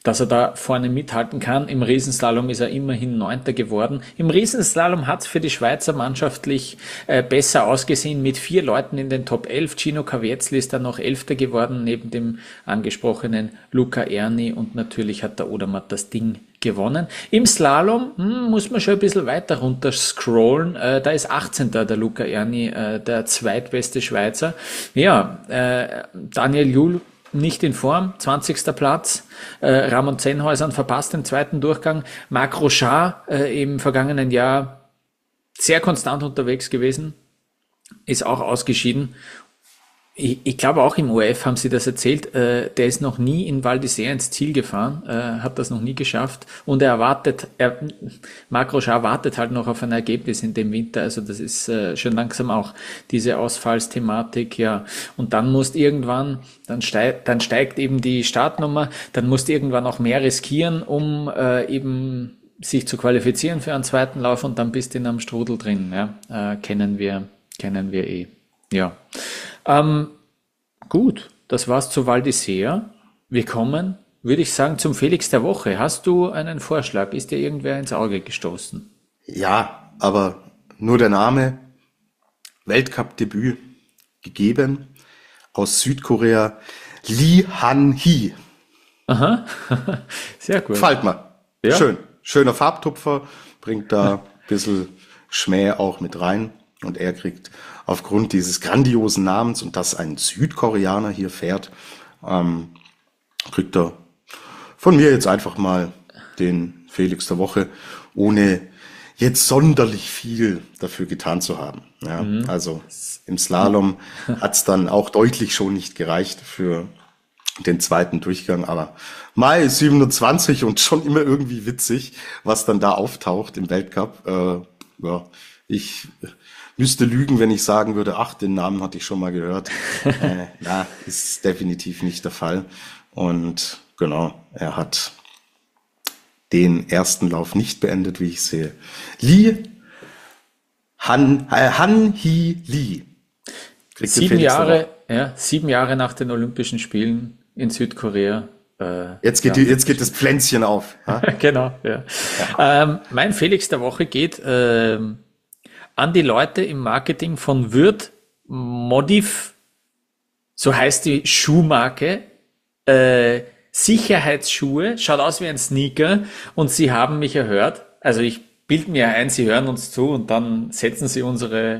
dass er da vorne mithalten kann. Im Riesenslalom ist er immerhin Neunter geworden. Im Riesenslalom hat es für die Schweizer mannschaftlich äh, besser ausgesehen mit vier Leuten in den Top elf. Gino Cavietzli ist dann noch Elfter geworden, neben dem angesprochenen Luca Erni, und natürlich hat der Odermatt das Ding gewonnen. Im Slalom hm, muss man schon ein bisschen weiter runter scrollen. Äh, da ist achtzehnter der Luca Erni, äh, der zweitbeste Schweizer. Ja, äh, Daniel Juhl nicht in Form, zwanzigster Platz. Äh, Ramon Zenhäusern verpasst den zweiten Durchgang. Marc Rochard äh, im vergangenen Jahr sehr konstant unterwegs gewesen, ist auch ausgeschieden. Ich, ich glaube auch im O F haben sie das erzählt, äh, der ist noch nie in Val d'Isère ins Ziel gefahren, äh, hat das noch nie geschafft, und er erwartet, er, Marc Rochard wartet halt noch auf ein Ergebnis in dem Winter, also das ist äh, schon langsam auch diese Ausfallsthematik, ja, und dann musst irgendwann, dann steigt, dann steigt eben die Startnummer, dann musst irgendwann auch mehr riskieren, um äh, eben sich zu qualifizieren für einen zweiten Lauf, und dann bist du in einem Strudel drin, ja, äh, kennen wir, kennen wir eh, ja. Ähm, gut, das war's zu Val d'Isère. Wir kommen, würde ich sagen, zum Felix der Woche. Hast du einen Vorschlag? Ist dir irgendwer ins Auge gestoßen? Ja, aber nur der Name. Weltcup-Debüt gegeben aus Südkorea. Lee Han-hee. Aha, sehr gut. Gefällt mir. Ja. Schön. Schöner Farbtupfer, bringt da ein bisschen Schmäh auch mit rein. Und er kriegt aufgrund dieses grandiosen Namens, und dass ein Südkoreaner hier fährt, ähm, kriegt er von mir jetzt einfach mal den Felix der Woche, ohne jetzt sonderlich viel dafür getan zu haben. Ja, mhm. Also im Slalom hat's dann auch deutlich schon nicht gereicht für den zweiten Durchgang, aber Mai siebenundzwanzig und schon immer irgendwie witzig, was dann da auftaucht im Weltcup. Äh, ja, ich müsste lügen, wenn ich sagen würde, ach, den Namen hatte ich schon mal gehört. äh, ja, ist definitiv nicht der Fall. Und genau, er hat den ersten Lauf nicht beendet, wie ich sehe. Lee Han, äh, Han-hee Lee. Sieben Jahre, ja, sieben Jahre nach den Olympischen Spielen in Südkorea. Äh, jetzt geht ja. die, jetzt geht das Pflänzchen auf. Genau, ja. ja. Ähm, mein Felix der Woche geht ähm, an die Leute im Marketing von Würth Modif, so heißt die Schuhmarke, äh, Sicherheitsschuhe, schaut aus wie ein Sneaker, und sie haben mich erhört, also ich bilde mir ein, sie hören uns zu, und dann setzen sie unsere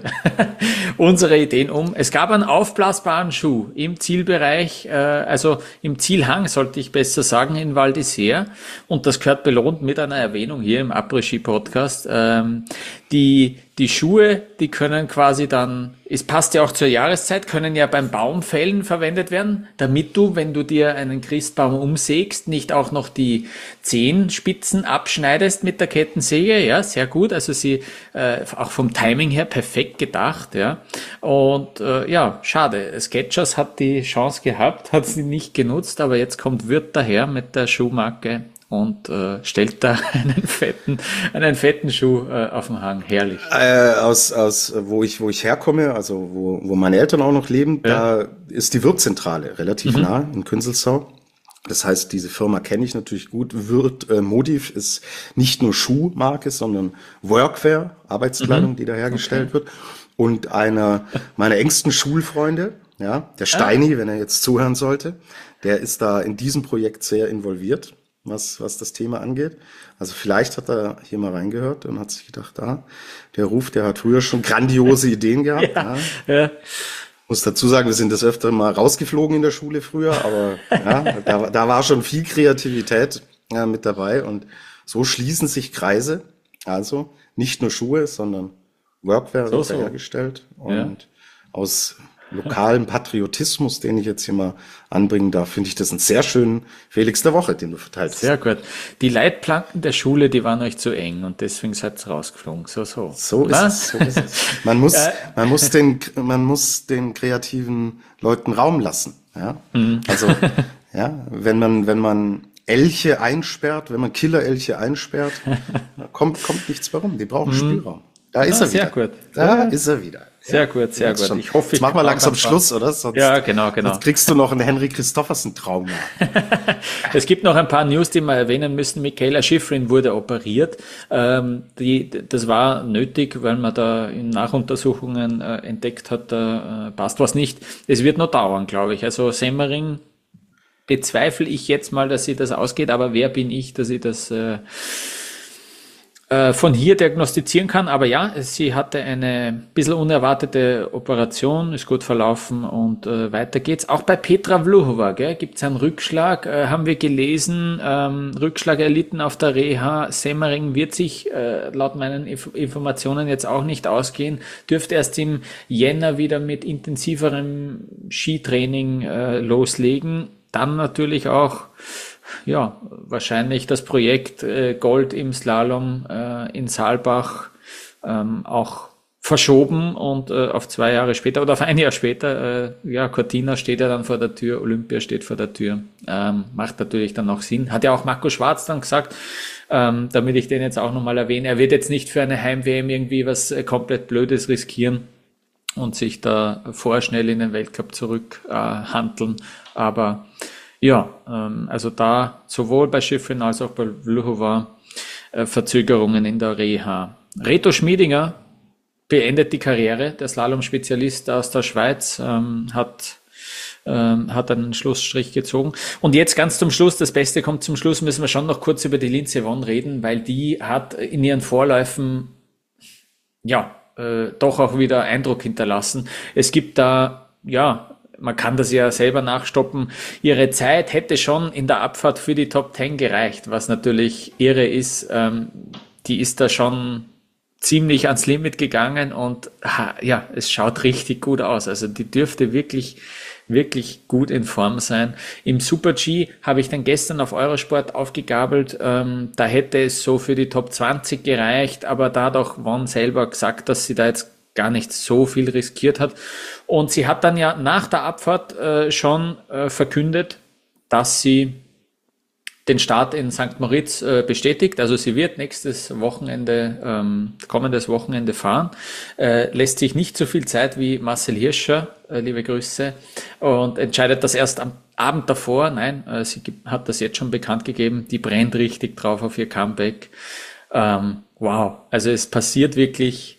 unsere Ideen um. Es gab einen aufblasbaren Schuh im Zielbereich, äh, also im Zielhang, sollte ich besser sagen, in Val d'Isère, und das gehört belohnt mit einer Erwähnung hier im Après-Ski-Podcast. Ähm, die Die Schuhe, die können quasi dann, es passt ja auch zur Jahreszeit, können ja beim Baumfällen verwendet werden, damit du, wenn du dir einen Christbaum umsägst, nicht auch noch die Zehenspitzen abschneidest mit der Kettensäge. Ja, sehr gut. Also sie äh, auch vom Timing her perfekt gedacht. Ja, und äh, ja, schade. Skechers hat die Chance gehabt, hat sie nicht genutzt, aber jetzt kommt Würth daher mit der Schuhmarke und äh, stellt da einen fetten, einen fetten Schuh äh, auf den Hang. Herrlich. Äh, aus, aus, wo ich, wo ich herkomme, also wo, wo meine Eltern auch noch leben, ja. Da ist die Würth-Zentrale relativ mhm. nah in Künzelsau. Das heißt, diese Firma kenne ich natürlich gut. Würth äh, Modif ist nicht nur Schuhmarke, sondern Workwear, Arbeitskleidung, mhm. die da hergestellt okay. wird. Und einer meiner engsten Schulfreunde, ja, der Steini, ah. wenn er jetzt zuhören sollte, der ist da in diesem Projekt sehr involviert, was, was das Thema angeht. Also vielleicht hat er hier mal reingehört und hat sich gedacht, ah, der Ruf, der hat früher schon grandiose Ideen gehabt. ja, ja. Ja. Muss dazu sagen, wir sind das öfter mal rausgeflogen in der Schule früher, aber ja, da, da war schon viel Kreativität ja, mit dabei, und so schließen sich Kreise. Also nicht nur Schuhe, sondern Workwear so, wird so. hergestellt, und ja. aus lokalem Patriotismus, den ich jetzt hier mal anbringen darf, finde ich das einen sehr schönen Felix der Woche, den du verteilt hast. Sehr gut. Die Leitplanken der Schule, die waren euch zu eng, und deswegen seid ihr rausgeflogen. So, so. So ist es, so ist es. Man muss, man muss den, man muss den kreativen Leuten Raum lassen, ja. Mhm. Also, ja, wenn man, wenn man Elche einsperrt, wenn man Killerelche einsperrt, kommt, kommt nichts mehr rum. Die brauchen mhm. Spielraum. Da ist ah, er wieder. Sehr gut. Da ja. ist er wieder. Sehr gut, sehr gut. Schon. Ich hoffe, Jetzt ich machen wir kann langsam auch ein paar- Schluss, oder? Sonst, Ja, genau, genau. sonst kriegst du noch einen Henry Christoffersen-Traum nach. Es gibt noch ein paar News, die wir erwähnen müssen. Michaela Schifrin wurde operiert. Ähm, die, das war nötig, weil man da in Nachuntersuchungen äh, entdeckt hat, da äh, passt was nicht. Es wird noch dauern, glaube ich. Also Semmering bezweifle ich jetzt mal, dass sie das ausgeht, aber wer bin ich, dass ich das äh, äh, von hier diagnostizieren kann. Aber ja, sie hatte eine bisschen unerwartete Operation, ist gut verlaufen und äh, weiter geht's. Auch bei Petra Vlhova gibt es einen Rückschlag, äh, haben wir gelesen, ähm, Rückschlag erlitten auf der Reha. Semmering wird sich äh, laut meinen Inf- Informationen jetzt auch nicht ausgehen, dürfte erst im Jänner wieder mit intensiverem Skitraining äh, loslegen. Dann natürlich auch ja, wahrscheinlich das Projekt äh, Gold im Slalom äh, in Saalbach ähm, auch verschoben und äh, auf zwei Jahre später oder auf ein Jahr später, äh, ja, Cortina steht ja dann vor der Tür, Olympia steht vor der Tür, ähm, macht natürlich dann auch Sinn. Hat ja auch Marco Schwarz dann gesagt, ähm, damit ich den jetzt auch nochmal erwähne, er wird jetzt nicht für eine Heim-W M irgendwie was äh, komplett Blödes riskieren und sich da vorschnell in den Weltcup zurück äh, handeln, aber ja, ähm, also da sowohl bei Schifrin als auch bei Vlhova äh, Verzögerungen in der Reha. Reto Schmiedinger beendet die Karriere, der Slalom-Spezialist aus der Schweiz, ähm, hat ähm, hat einen Schlussstrich gezogen. Und jetzt ganz zum Schluss, das Beste kommt zum Schluss, müssen wir schon noch kurz über die Lindsey Vonn reden, weil die hat in ihren Vorläufen ja äh, doch auch wieder Eindruck hinterlassen. Es gibt da, ja, man kann das ja selber nachstoppen. Ihre Zeit hätte schon in der Abfahrt für die Top Ten gereicht, was natürlich irre ist. Ähm, die ist da schon ziemlich ans Limit gegangen und ha, ja, es schaut richtig gut aus. Also die dürfte wirklich, wirklich gut in Form sein. Im Super-G habe ich dann gestern auf Eurosport aufgegabelt. Ähm, da hätte es so für die Top zwanzig gereicht, aber da hat auch Vonn selber gesagt, dass sie da jetzt gar nicht so viel riskiert hat. Und sie hat dann ja nach der Abfahrt äh, schon äh, verkündet, dass sie den Start in Sankt Moritz äh, bestätigt. Also sie wird nächstes Wochenende, ähm, kommendes Wochenende fahren. Äh, lässt sich nicht so viel Zeit wie Marcel Hirscher, äh, liebe Grüße, und entscheidet das erst am Abend davor. Nein, äh, sie gibt, hat das jetzt schon bekannt gegeben. Die brennt richtig drauf auf ihr Comeback. Ähm, wow, also es passiert wirklich.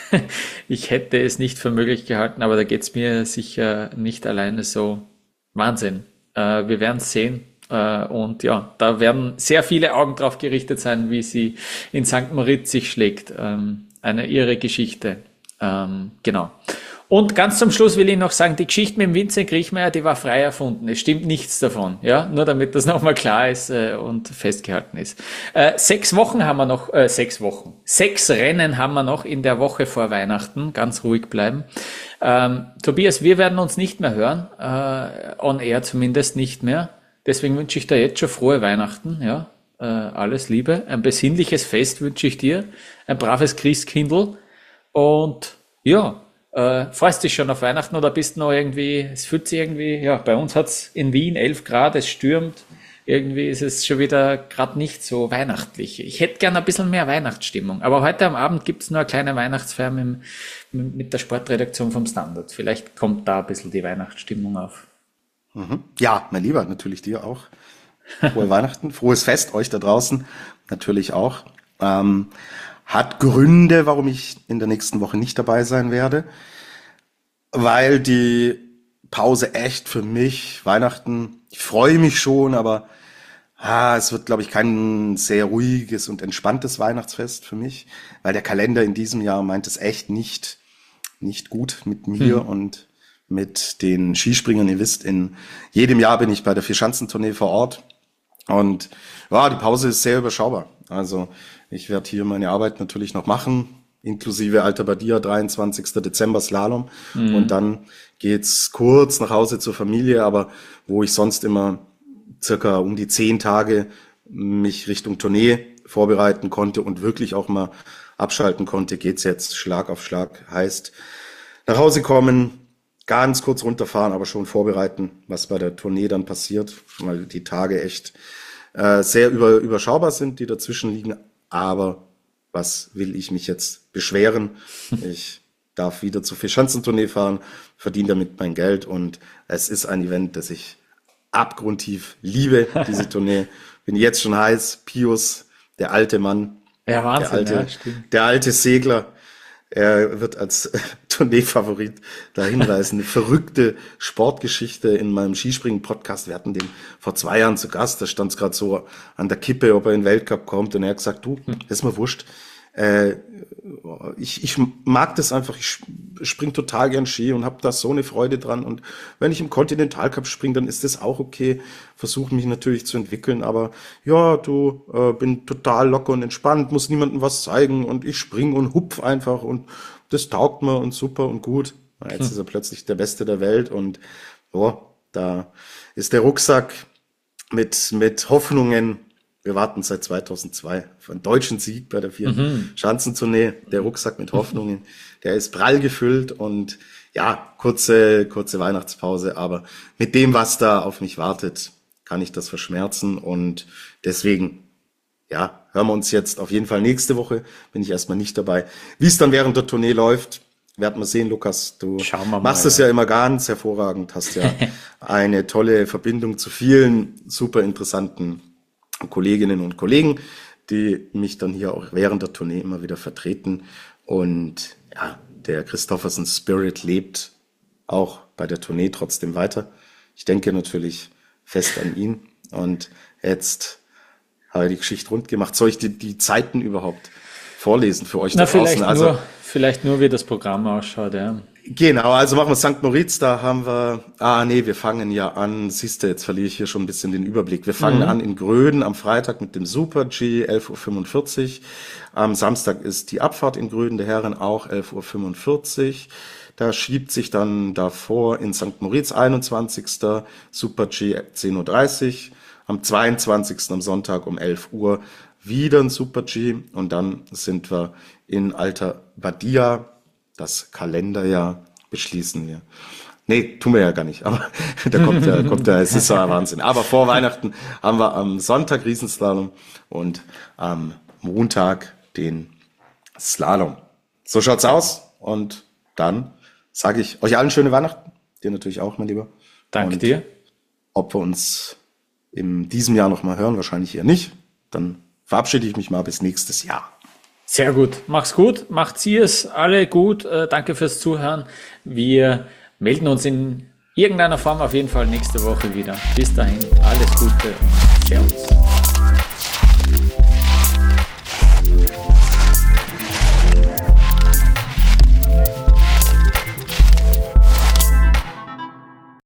Ich hätte es nicht für möglich gehalten, aber da geht's mir sicher nicht alleine so. Wahnsinn. Äh, wir werden es sehen. Äh, und ja, da werden sehr viele Augen drauf gerichtet sein, wie sie in Sankt Moritz sich schlägt. Ähm, eine irre Geschichte. Ähm, genau. Und ganz zum Schluss will ich noch sagen, die Geschichte mit dem Vincent Griechmeier, die war frei erfunden. Es stimmt nichts davon, ja, nur damit das nochmal klar ist äh, und festgehalten ist. Äh, sechs Wochen haben wir noch, äh, sechs Wochen, sechs Rennen haben wir noch in der Woche vor Weihnachten. Ganz ruhig bleiben. Ähm, Tobias, wir werden uns nicht mehr hören, äh, on air zumindest nicht mehr. Deswegen wünsche ich dir jetzt schon frohe Weihnachten, ja, äh, alles Liebe, ein besinnliches Fest wünsche ich dir, ein braves Christkindl und ja. Äh, freust dich schon auf Weihnachten oder bist noch irgendwie, es fühlt sich irgendwie, ja, bei uns hat's in Wien elf Grad, es stürmt, irgendwie ist es schon wieder gerade nicht so weihnachtlich. Ich hätte gern ein bisschen mehr Weihnachtsstimmung, aber heute am Abend gibt's nur eine kleine Weihnachtsfeier mit, mit der Sportredaktion vom Standard. Vielleicht kommt da ein bisschen die Weihnachtsstimmung auf. Mhm. Ja, mein Lieber, natürlich dir auch. Frohe Weihnachten, frohes Fest, euch da draußen natürlich auch. Ähm, Hat Gründe, warum ich in der nächsten Woche nicht dabei sein werde, weil die Pause echt für mich, Weihnachten, ich freue mich schon, aber ah, es wird, glaube ich, kein sehr ruhiges und entspanntes Weihnachtsfest für mich, weil der Kalender in diesem Jahr meint es echt nicht, nicht gut mit mir hm. und mit den Skispringern. Ihr wisst, in jedem Jahr bin ich bei der Vierschanzentournee vor Ort und ja, die Pause ist sehr überschaubar. Also ich werde hier meine Arbeit natürlich noch machen, inklusive Alta Badia, dreiundzwanzigsten Dezember Slalom. Mhm. Und dann geht's kurz nach Hause zur Familie, aber wo ich sonst immer circa um die zehn Tage mich Richtung Tournee vorbereiten konnte und wirklich auch mal abschalten konnte, geht's jetzt Schlag auf Schlag. Heißt, nach Hause kommen, ganz kurz runterfahren, aber schon vorbereiten, was bei der Tournee dann passiert, weil die Tage echt äh, sehr über, überschaubar sind, die dazwischen liegen. Aber was will ich mich jetzt beschweren? Ich darf wieder zur Vierschanzentournee fahren, verdiene damit mein Geld und es ist ein Event, das ich abgrundtief liebe, diese Tournee. Bin jetzt schon heiß, Pius, der alte Mann, Ja, Wahnsinn, der alte, ja, stimmt. der alte Segler, er wird als Tourneefavorit dahin reisen. Eine verrückte Sportgeschichte in meinem Skispringen-Podcast. Wir hatten den vor zwei Jahren zu Gast. Da stand es gerade so an der Kippe, ob er in den Weltcup kommt. Und er hat gesagt, du, ist mir wurscht. Äh, ich, ich mag das einfach. Ich spring total gern Ski und habe da so eine Freude dran. Und wenn ich im Kontinentalcup springe, dann ist das auch okay. Versuche mich natürlich zu entwickeln. Aber ja, du, äh, bin total locker und entspannt, muss niemandem was zeigen. Und ich spring und hupf einfach. Und das taugt mir und super und gut. Jetzt hm. ist er plötzlich der Beste der Welt. Und oh, da ist der Rucksack mit, mit Hoffnungen. Wir warten seit zweitausendzwei auf einen deutschen Sieg bei der vierten mhm. Schanzentournee. Der Rucksack mit Hoffnungen, der ist prall gefüllt und ja, kurze, kurze Weihnachtspause. Aber mit dem, was da auf mich wartet, kann ich das verschmerzen. Und deswegen, ja, hören wir uns jetzt auf jeden Fall nächste Woche. Bin ich erstmal nicht dabei. Wie es dann während der Tournee läuft, werden wir sehen, Lukas. Du mal, machst es ja. ja immer ganz hervorragend. Hast ja eine tolle Verbindung zu vielen super interessanten Kolleginnen und Kollegen, die mich dann hier auch während der Tournee immer wieder vertreten. Und ja, der Christoffersen Spirit lebt auch bei der Tournee trotzdem weiter. Ich denke natürlich fest an ihn. Und jetzt habe ich die Geschichte rund gemacht. Soll ich die, die Zeiten überhaupt vorlesen für euch Na, da draußen? Vielleicht, also, nur, vielleicht nur, wie das Programm ausschaut, ja. Genau, also machen wir Sankt Moritz, da haben wir, ah nee, wir fangen ja an, siehst du, jetzt verliere ich hier schon ein bisschen den Überblick. Wir fangen mhm. an in Gröden am Freitag mit dem Super-G, elf Uhr fünfundvierzig. Am Samstag ist die Abfahrt in Gröden der Herren auch elf Uhr fünfundvierzig. Da schiebt sich dann davor in Sankt Moritz einundzwanzigster Super-G zehn Uhr dreißig. Am zweiundzwanzigsten am Sonntag um elf Uhr wieder ein Super-G und dann sind wir in Alta Badia. Das Kalenderjahr beschließen wir. Nee, tun wir ja gar nicht. Aber da kommt ja, kommt ja, es ist ja Wahnsinn. Aber vor Weihnachten haben wir am Sonntag Riesenslalom und am Montag den Slalom. So schaut's aus. Und dann sage ich euch allen schöne Weihnachten. Dir natürlich auch, mein Lieber. Danke und dir. Ob wir uns in diesem Jahr noch mal hören, wahrscheinlich eher nicht. Dann verabschiede ich mich mal bis nächstes Jahr. Sehr gut. Mach's gut. Macht's ihr es alle gut. Äh, danke fürs Zuhören. Wir melden uns in irgendeiner Form auf jeden Fall nächste Woche wieder. Bis dahin. Alles Gute und Servus.